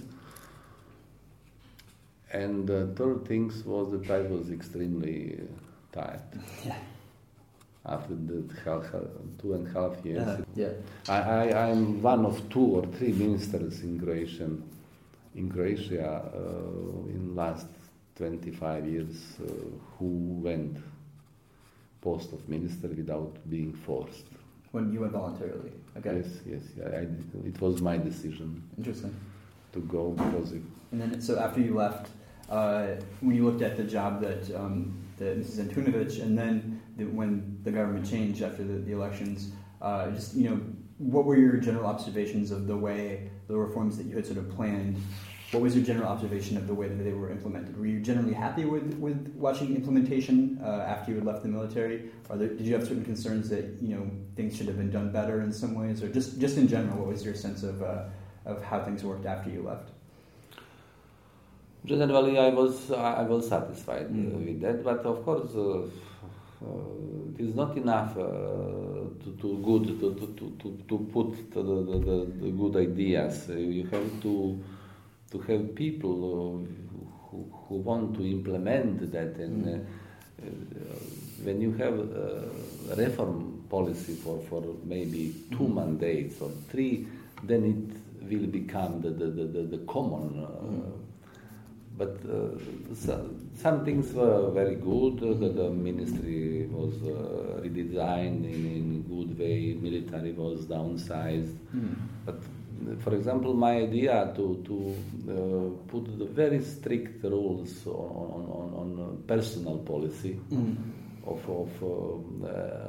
Speaker 2: And the third thing was that I was extremely tired.
Speaker 1: Yeah.
Speaker 2: After the half, two and a half years.
Speaker 1: Uh, yeah.
Speaker 2: I, I, I'm one of two or three ministers in Croatia, in Croatia uh, in last twenty-five years uh, who went post of minister without being forced.
Speaker 1: When you went voluntarily. Okay.
Speaker 2: Yes, yes. I, I, it was my decision
Speaker 1: Interesting.
Speaker 2: to go because it,
Speaker 1: And then, so after you left, uh, when you looked at the job that, um, that Missus Antunovic, and then the, when the government changed after the, the elections, uh, just, you know, what were your general observations of the way the reforms that you had sort of planned? What was your general observation of the way that they were implemented? Were you generally happy with, with watching implementation uh, after you had left the military? Or there, did you have certain concerns that, you know, things should have been done better in some ways? Or just, just in general, what was your sense of, uh, of how things worked after you left?
Speaker 2: generally I was I was satisfied
Speaker 1: Mm.
Speaker 2: uh, with that, but of course uh, uh, it is not enough uh, to, to good to, to, to, to put the, the, the, the good ideas. Uh, you have to to have people uh, who, who want to implement that, and
Speaker 1: Mm.
Speaker 2: uh, uh, when you have a reform policy for, for maybe two
Speaker 1: Mm.
Speaker 2: mandates or three, then it will become the, the, the, the, the common uh,
Speaker 1: Mm.
Speaker 2: But uh, so, some things were very good. Uh, the, the ministry was uh, redesigned in, in a good way. Military was downsized.
Speaker 1: Mm.
Speaker 2: But uh, for example, my idea to to uh, put the very strict rules on on, on, on personal policy
Speaker 1: Mm.
Speaker 2: of of uh, uh,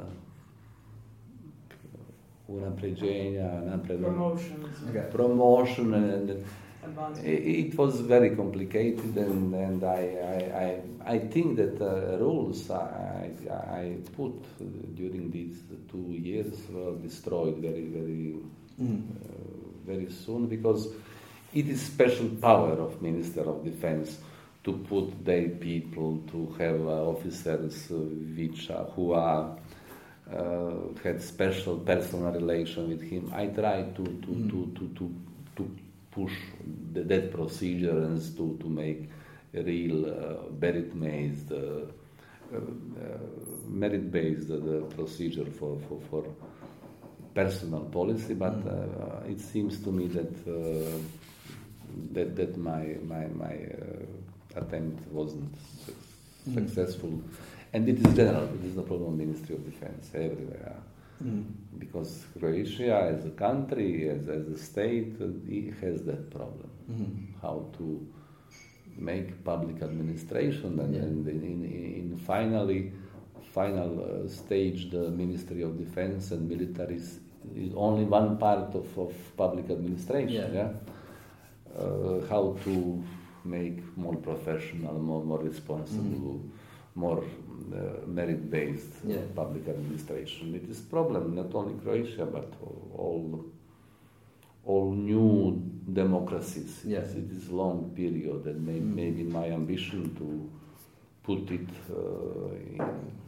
Speaker 2: unapređenja, napred-
Speaker 3: Promotions,
Speaker 1: Okay.
Speaker 2: promotion and.
Speaker 3: advancement.
Speaker 2: It was very complicated, and, and I, I, I, I think that uh, rules I, I put during these two years were destroyed very, very,
Speaker 1: Mm.
Speaker 2: uh, very soon, because it is special power of Minister of Defense to put their people, to have uh, officers uh, which are, who are uh, had special personal relation with him. I try to to,
Speaker 1: Mm.
Speaker 2: to, to, to to push the, that procedure and to, to make a real uh, merit-based, uh, uh, uh, merit-based uh, the procedure for, for, for personal policy, but uh, it seems to me that uh, that that my my my uh, attempt wasn't su- mm. successful, and it is general. It is the problem of Ministry of Defense everywhere, mm. because Croatia as a country, as as a state, uh, it has that problem. Mm. How to make public administration, and, yeah. and in, in, in finally final uh, stage, the Ministry of Defense and military is, is only one part of, of public administration. Yeah. yeah? Uh, how to make more professional, more more responsible, mm. more uh, merit-based yeah. public administration. It is problem not only Croatia but all all new democracies. Yeah. It is a long period, and may, mm. maybe my ambition to put it uh, in,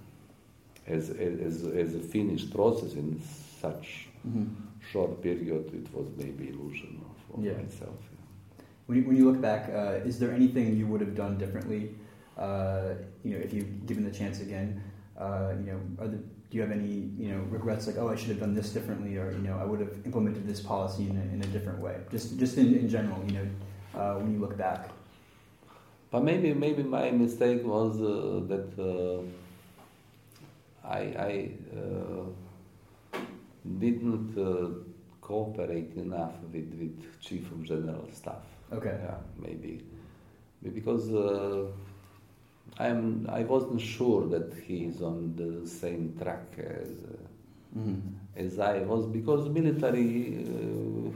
Speaker 2: as, as as a finished process in such mm-hmm. short period, it was maybe illusion of, of yeah. myself.
Speaker 1: When you, when you look back, uh, is there anything you would have done differently? Uh, you know, if you given the chance again, uh, you know, are the, do you have any you know regrets? Like, oh, I should have done this differently, or you know, I would have implemented this policy in a, in a different way. Just just in, in general, you know, uh, when you look back.
Speaker 2: But maybe maybe my mistake was uh, that uh, I I uh, didn't uh, cooperate enough with with Chief of General Staff.
Speaker 1: Okay.
Speaker 2: Yeah, maybe, because uh, I'm. I wasn't sure that he is on the same track as uh, mm-hmm. as I was, because military uh,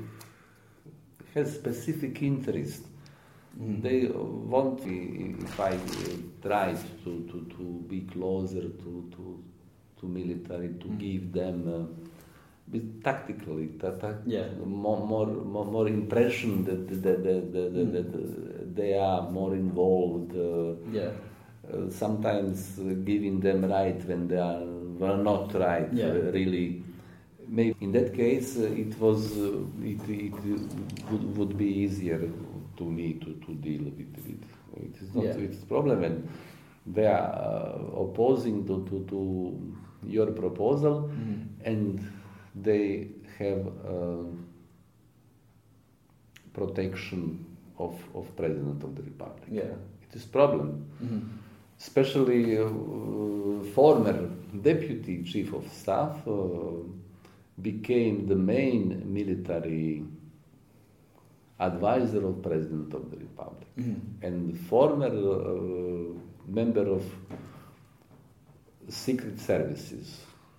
Speaker 2: has specific interest. Mm-hmm. They want, if I try to, to, to be closer to to, to military, to mm-hmm. give them. Uh, But tactically, that, that
Speaker 1: yeah.
Speaker 2: more, more, more, more impression that, that, that, that, mm. that they are more involved. Uh,
Speaker 1: yeah.
Speaker 2: uh, sometimes uh, giving them right when they are well not right.
Speaker 1: Yeah.
Speaker 2: Uh, really, maybe in that case uh, it was uh, it, it would, would be easier to me to, to deal with it. It is not
Speaker 1: yeah.
Speaker 2: its problem, and they are uh, opposing to, to, to your proposal, mm. and they have uh, protection of, of President of the Republic.
Speaker 1: Yeah.
Speaker 2: It is problem. Mm-hmm. Especially uh, former Deputy Chief of Staff uh, became the main military advisor of President of the Republic. Mm-hmm. And former uh, member of secret services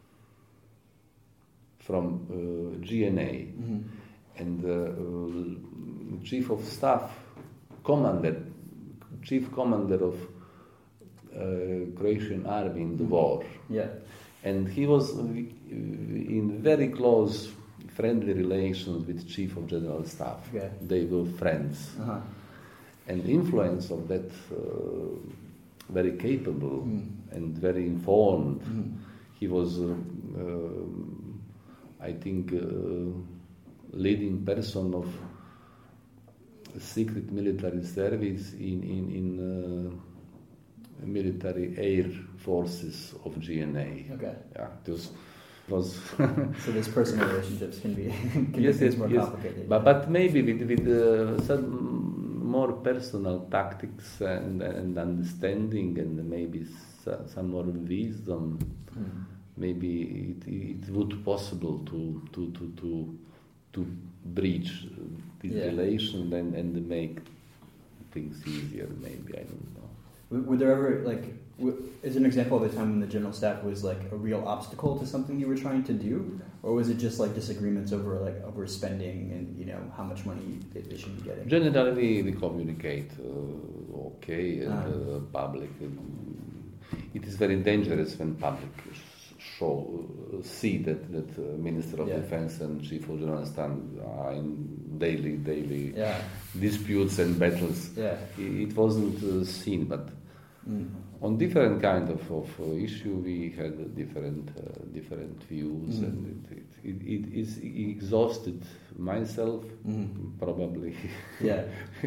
Speaker 2: from uh, G N A, mm-hmm. and uh, uh, chief of staff, commander, chief commander of uh, Croatian army in the
Speaker 1: mm-hmm.
Speaker 2: war.
Speaker 1: Yeah,
Speaker 2: and he was in very close, friendly relations with chief of general staff.
Speaker 1: Yeah.
Speaker 2: They were friends, uh-huh. and the influence of that uh, very capable mm. and very informed. Mm. He was. Uh, uh, I think uh, leading person of secret military service in in, in uh, military air forces of G N A.
Speaker 1: Okay.
Speaker 2: Yeah, it was. was
Speaker 1: so these personal relationships can be can
Speaker 2: yes,
Speaker 1: be
Speaker 2: yes,
Speaker 1: more
Speaker 2: yes.
Speaker 1: complicated.
Speaker 2: But but maybe with with uh, some more personal tactics and and understanding, and maybe some more wisdom. Mm. Maybe it, it would possible to to to to, to breach this yeah. relation and, and make things easier. Maybe, I don't know.
Speaker 1: Were there ever, like, is an example of a time when the general staff was like a real obstacle to something you were trying to do, or was it just like disagreements over like over spending and you know how much money they, they should be getting?
Speaker 2: Generally, we, we communicate uh, okay and uh-huh. uh, public. It is very dangerous when public show uh, see that that uh, Minister of yeah. Defense and Chief of General Staff are in daily daily
Speaker 1: yeah.
Speaker 2: disputes and battles.
Speaker 1: Yeah.
Speaker 2: It, it wasn't uh, seen, but
Speaker 1: Mm.
Speaker 2: On different kind of, of uh, issue, we had different uh, different views,
Speaker 1: Mm.
Speaker 2: and it, it, it, it is exhausted myself,
Speaker 1: Mm.
Speaker 2: probably.
Speaker 1: Yeah.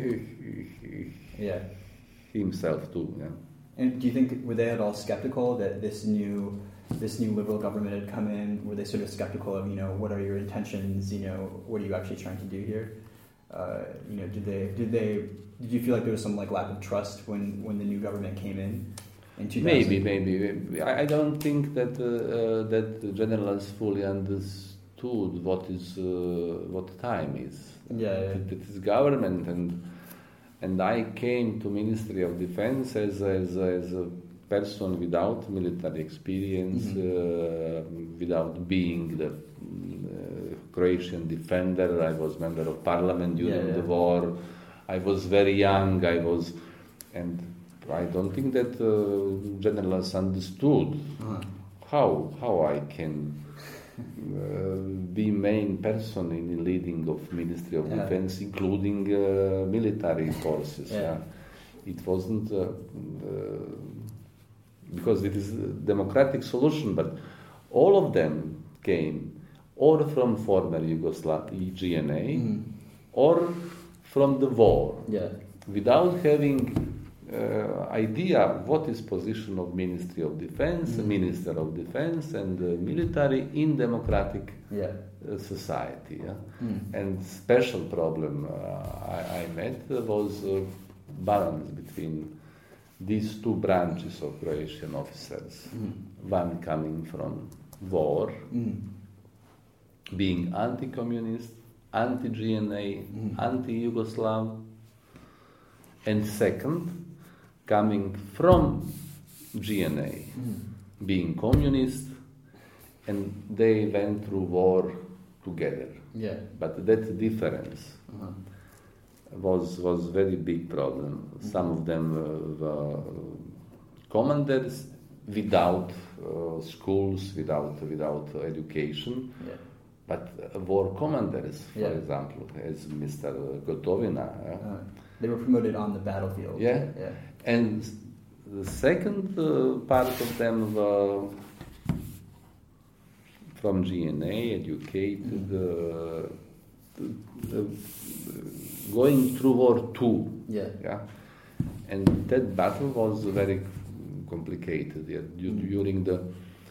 Speaker 1: Yeah.
Speaker 2: Himself too. Yeah.
Speaker 1: And do you think, were they at all skeptical that this new this new liberal government had come in? Were they sort of skeptical of, you know, what are your intentions? You know, what are you actually trying to do here? Uh, you know, did they did they did you feel like there was some like lack of trust when, when the new government came in in two thousand?
Speaker 2: Maybe, maybe. I, I don't think that uh, uh, that the generals fully understood what is uh, what time is.
Speaker 1: Yeah, yeah.
Speaker 2: That it is government, and and I came to Ministry of Defense as as as a person without military experience,
Speaker 1: Mm-hmm.
Speaker 2: uh, without being the uh, Croatian defender. I was member of parliament during
Speaker 1: Yeah, yeah.
Speaker 2: the war. I was very young. I was, and I don't think that uh, generals understood
Speaker 1: Uh-huh.
Speaker 2: how how I can uh, be main person in the leading of Ministry of
Speaker 1: Yeah.
Speaker 2: Defense, including uh, military forces.
Speaker 1: Yeah.
Speaker 2: Yeah. It wasn't uh, uh, because it is a democratic solution, but all of them came or from former Yugoslavia, G N A,
Speaker 1: Mhm.
Speaker 2: or from the war,
Speaker 1: Yeah.
Speaker 2: without having uh, idea what is position of Ministry of Defense,
Speaker 1: Mhm.
Speaker 2: Minister of Defense, and uh, military in democratic
Speaker 1: Yeah.
Speaker 2: uh, society. Yeah?
Speaker 1: Mm.
Speaker 2: And special problem uh, I, I met was uh, balance between these two branches of Croatian officers.
Speaker 1: Mhm.
Speaker 2: One coming from war,
Speaker 1: Mm.
Speaker 2: being anti-communist, anti-G N A,
Speaker 1: Mhm.
Speaker 2: anti-Yugoslav, and second, coming from G N A,
Speaker 1: Mm.
Speaker 2: being communist, and they went through war together.
Speaker 1: Yeah.
Speaker 2: But that difference
Speaker 1: Uh-huh.
Speaker 2: was was very big problem. Some of them uh, were commanders without uh, schools, without without education.
Speaker 1: Yeah.
Speaker 2: But uh, war commanders, for
Speaker 1: Yeah.
Speaker 2: example, as Mister Gotovina, uh,
Speaker 1: Uh, they were promoted on the battlefield.
Speaker 2: Yeah.
Speaker 1: Yeah.
Speaker 2: and the second uh, part of them were from G N A, educated, uh, uh, going through war too.
Speaker 1: Yeah.
Speaker 2: Yeah, and that battle was very complicated. Yeah. Du-
Speaker 1: Mm.
Speaker 2: During the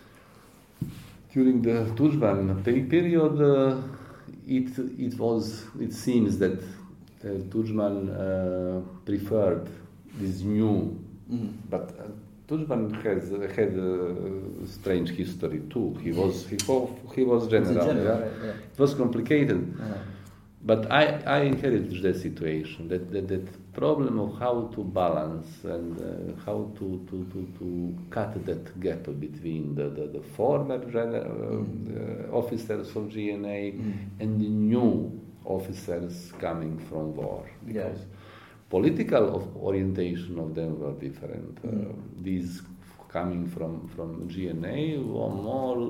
Speaker 2: during the Tudjman pe- period, uh, it it was it seems that uh, Tudjman uh, preferred this new,
Speaker 1: Mhm.
Speaker 2: but uh, Tudjman has had a strange history too. He was he ho- he was
Speaker 1: It's a
Speaker 2: general.
Speaker 1: general,
Speaker 2: Yeah?
Speaker 1: right? Yeah.
Speaker 2: It was complicated.
Speaker 1: Uh-huh.
Speaker 2: But I, I inherited that situation, that, that, that problem of how to balance and uh, how to, to, to, to cut that gap between the, the, the former general, uh, officers of G N A
Speaker 1: Mm.
Speaker 2: and the new officers coming from war.
Speaker 1: Yeah.
Speaker 2: Because political of orientation of them were different. Uh,
Speaker 1: Mm.
Speaker 2: these coming from, from G N A were more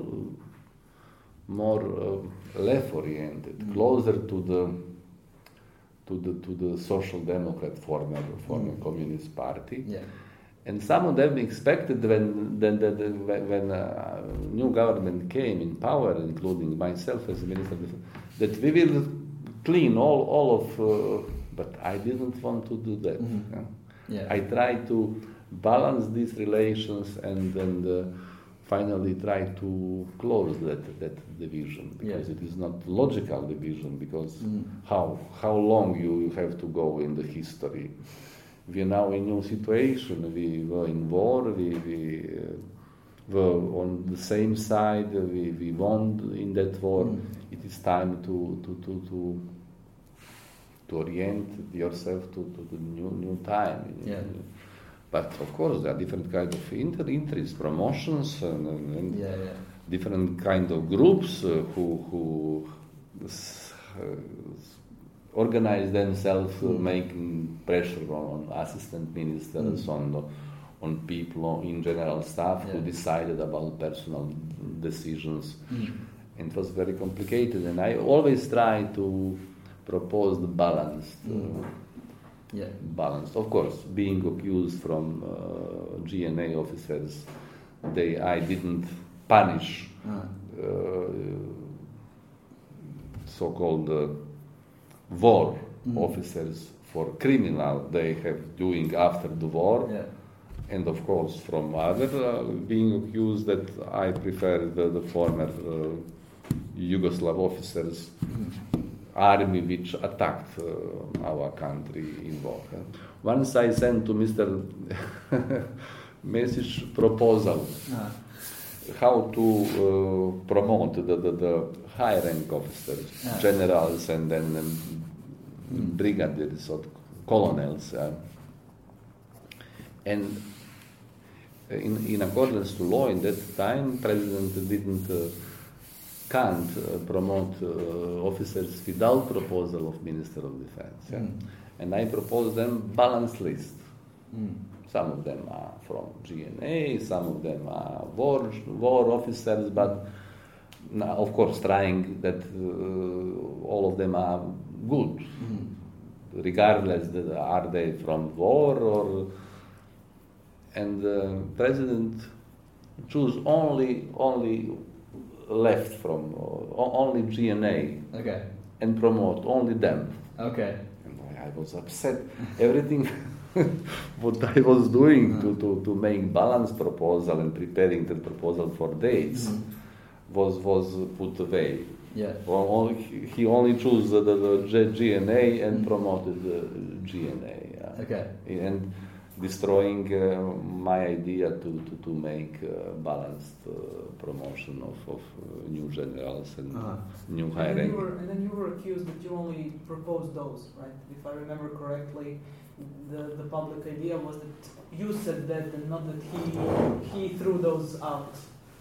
Speaker 2: more uh, left oriented,
Speaker 1: Mm.
Speaker 2: closer to the to the to the social democrat former former
Speaker 1: Mm.
Speaker 2: communist party,
Speaker 1: Yeah.
Speaker 2: and some of them expected when then the, the, when uh, new government came in power, including myself as minister, of Defense, that we will clean all all of. Uh, but I didn't want to do that.
Speaker 1: Mhm.
Speaker 2: Yeah.
Speaker 1: Yeah.
Speaker 2: I tried to balance these relations and then uh, finally try to close that that division, because
Speaker 1: Yeah.
Speaker 2: it is not logical division, because
Speaker 1: Mhm.
Speaker 2: how how long you have to go in the history. We are now in a new situation. We were in war. We, we uh, were on the same side. We, we won in that war.
Speaker 1: Mm.
Speaker 2: It is time to to to to, to orient yourself to, to the new new time.
Speaker 1: Yeah.
Speaker 2: But of course, there are different kinds of inter- interests, promotions, and, and, and
Speaker 1: Yeah. Yeah.
Speaker 2: different kind of groups uh, who who s- uh, organize themselves, uh,
Speaker 1: Mm.
Speaker 2: making pressure on assistant ministers,
Speaker 1: Mm.
Speaker 2: on the, on people in general staff who
Speaker 1: Yeah.
Speaker 2: decided about personal decisions.
Speaker 1: Mm.
Speaker 2: And it was very complicated, and I always try to propose the balanced uh,
Speaker 1: Mm. Yeah.
Speaker 2: balanced. Of course, being accused from uh, G N A officers, they I didn't punish
Speaker 1: Uh,
Speaker 2: uh, so-called uh, war
Speaker 1: Mm.
Speaker 2: officers for criminal they have doing after the war.
Speaker 1: yeah.
Speaker 2: And of course, from other uh, being accused that I prefer the, the former uh, Yugoslav officers, army which attacked uh, our country in war. Once I sent to Mister message proposal
Speaker 1: Uh,
Speaker 2: how to uh, promote the, the, the high rank officers,
Speaker 1: Yeah.
Speaker 2: generals and then um, brigadiers or colonels. Uh, and in, in accordance to law in that time, President didn't uh, can't uh, promote uh, officers without proposal of Minister of Defense. Yeah?
Speaker 1: Mm.
Speaker 2: And I proposed them balanced list.
Speaker 1: mm.
Speaker 2: Some of them are from G N A, some of them are war, war officers, but now, of course trying that uh, all of them are good,
Speaker 1: Mm.
Speaker 2: regardless that are they from war or... And the president choose only only left from, uh, only G N A
Speaker 1: Okay.
Speaker 2: and promote only them.
Speaker 1: Okay.
Speaker 2: And I was upset. Everything what I was doing to, to, to make balanced proposal and preparing the proposal for dates
Speaker 1: Mhm.
Speaker 2: was was put away.
Speaker 1: Yeah.
Speaker 2: Well, only, he only chose the, the, the G N A and
Speaker 1: Mhm.
Speaker 2: promoted the G N A. Yeah.
Speaker 1: Okay.
Speaker 2: And destroying uh, my idea to, to, to make uh, balanced uh, promotion of, of uh, new generals and
Speaker 1: Uh-huh.
Speaker 2: new
Speaker 3: And
Speaker 2: high
Speaker 3: then, you
Speaker 2: ranking.
Speaker 3: were, and then you were accused that you only proposed those, right? If I remember correctly, the, the public idea was that you said that and not that he he threw those out.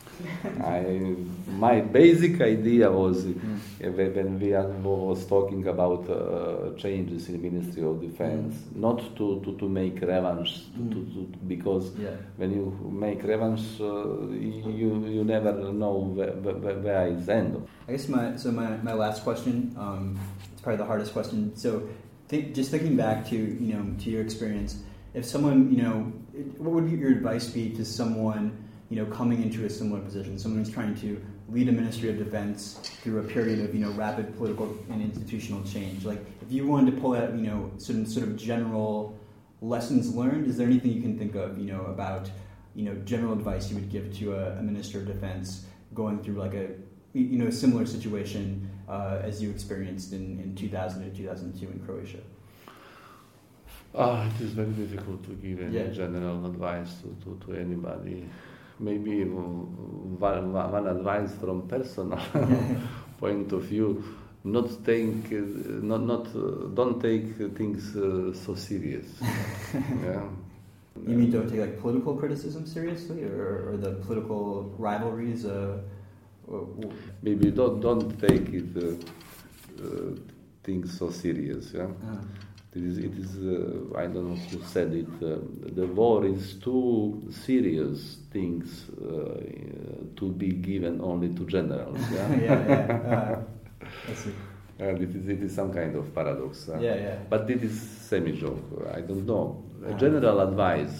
Speaker 2: I, my basic idea was uh,
Speaker 1: Mm.
Speaker 2: when we are, was talking about uh, changes in Ministry of Defense, not to, to, to make revenge,
Speaker 1: Mm.
Speaker 2: to, to, because
Speaker 1: Yeah.
Speaker 2: when you make revenge, uh, you you never know where, where, where it's end.
Speaker 1: I guess my so my, my last question, um, it's probably the hardest question. So, think, just thinking back to you know to your experience, if someone you know, what would your advice be to someone you know coming into a similar position, someone who's trying to lead a Ministry of Defense through a period of you know rapid political and institutional change? Like, if you wanted to pull out you know some sort of general lessons learned, is there anything you can think of you know about you know general advice you would give to a, a Minister of Defense going through like a you know, similar situation uh, as you experienced in, in two thousand to two thousand two in Croatia?
Speaker 2: Ah, it is very difficult to give any
Speaker 1: Yeah.
Speaker 2: general advice to, to, to anybody. Maybe one, one advice from personal point of view: not take, uh, not not uh, don't take things uh, so serious. Yeah.
Speaker 1: You mean don't take like political criticism seriously, or, or the political rivalries? Uh, or, or,
Speaker 2: Maybe don't don't take it uh, uh, things so serious. Yeah.
Speaker 1: uh,
Speaker 2: It is, it is uh, I don't know who said it, uh, the war is too serious things uh, to be given only to generals. Yeah,
Speaker 1: yeah, yeah. Uh, I see.
Speaker 2: And it is, it is some kind of paradox. Uh,
Speaker 1: Yeah, yeah.
Speaker 2: But it is semi-joke, I don't know. A
Speaker 1: Uh-huh.
Speaker 2: general advice,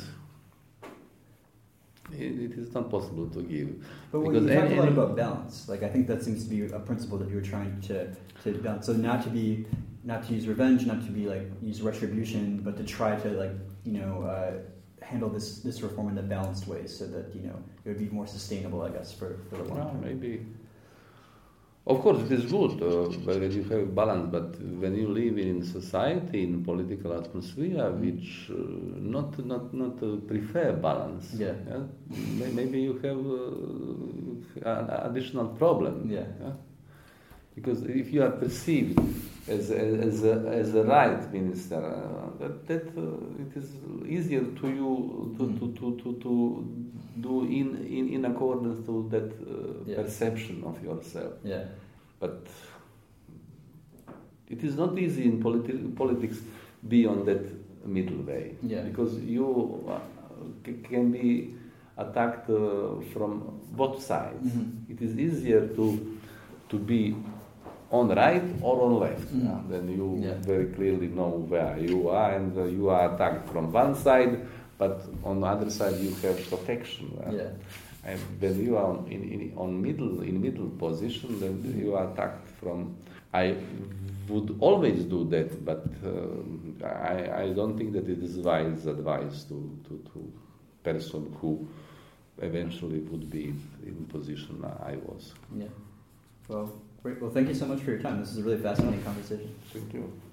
Speaker 2: it, it is not possible to give.
Speaker 1: But when
Speaker 2: Because
Speaker 1: you talked
Speaker 2: any-
Speaker 1: a lot
Speaker 2: any-
Speaker 1: about balance. Like I think that seems to be a principle that you were trying to to balance. So not to be, not to use revenge, not to be like use retribution, but to try to like you know uh, handle this this reform in a balanced way, so that you know it would be more sustainable, I guess, for for the long
Speaker 2: Well,
Speaker 1: term.
Speaker 2: maybe. Of course, it is good uh, when you have balance, but when you live in society, in political atmosphere, which uh, not not not uh, prefer balance,
Speaker 1: Yeah.
Speaker 2: may- maybe you have uh, an additional problem.
Speaker 1: Yeah.
Speaker 2: Because if you are perceived as a, as a, as a right minister, uh, that, that uh, it is easier to you to,
Speaker 1: Mm.
Speaker 2: to, to, to, to do in, in, in accordance to that uh,
Speaker 1: Yeah.
Speaker 2: perception of yourself.
Speaker 1: Yeah.
Speaker 2: But it is not easy in politi- politics be on that middle way.
Speaker 1: Yeah.
Speaker 2: Because you uh, c- can be attacked uh, from both sides.
Speaker 1: Mhm.
Speaker 2: It is easier to to be on right or on left.
Speaker 1: Mm.
Speaker 2: Yeah? Then you
Speaker 1: Yeah.
Speaker 2: very clearly know where you are, and uh, you are attacked from one side, but on the other side you have protection. Yeah?
Speaker 1: Yeah.
Speaker 2: And when you are in, in on middle in middle position, then you are attacked from. I would always do that, but uh, I I don't think that it is wise advice to to to person who eventually would be in position I was.
Speaker 1: Yeah. Well, great. Well, thank you so much for your time. This is a really fascinating conversation.
Speaker 2: Thank you.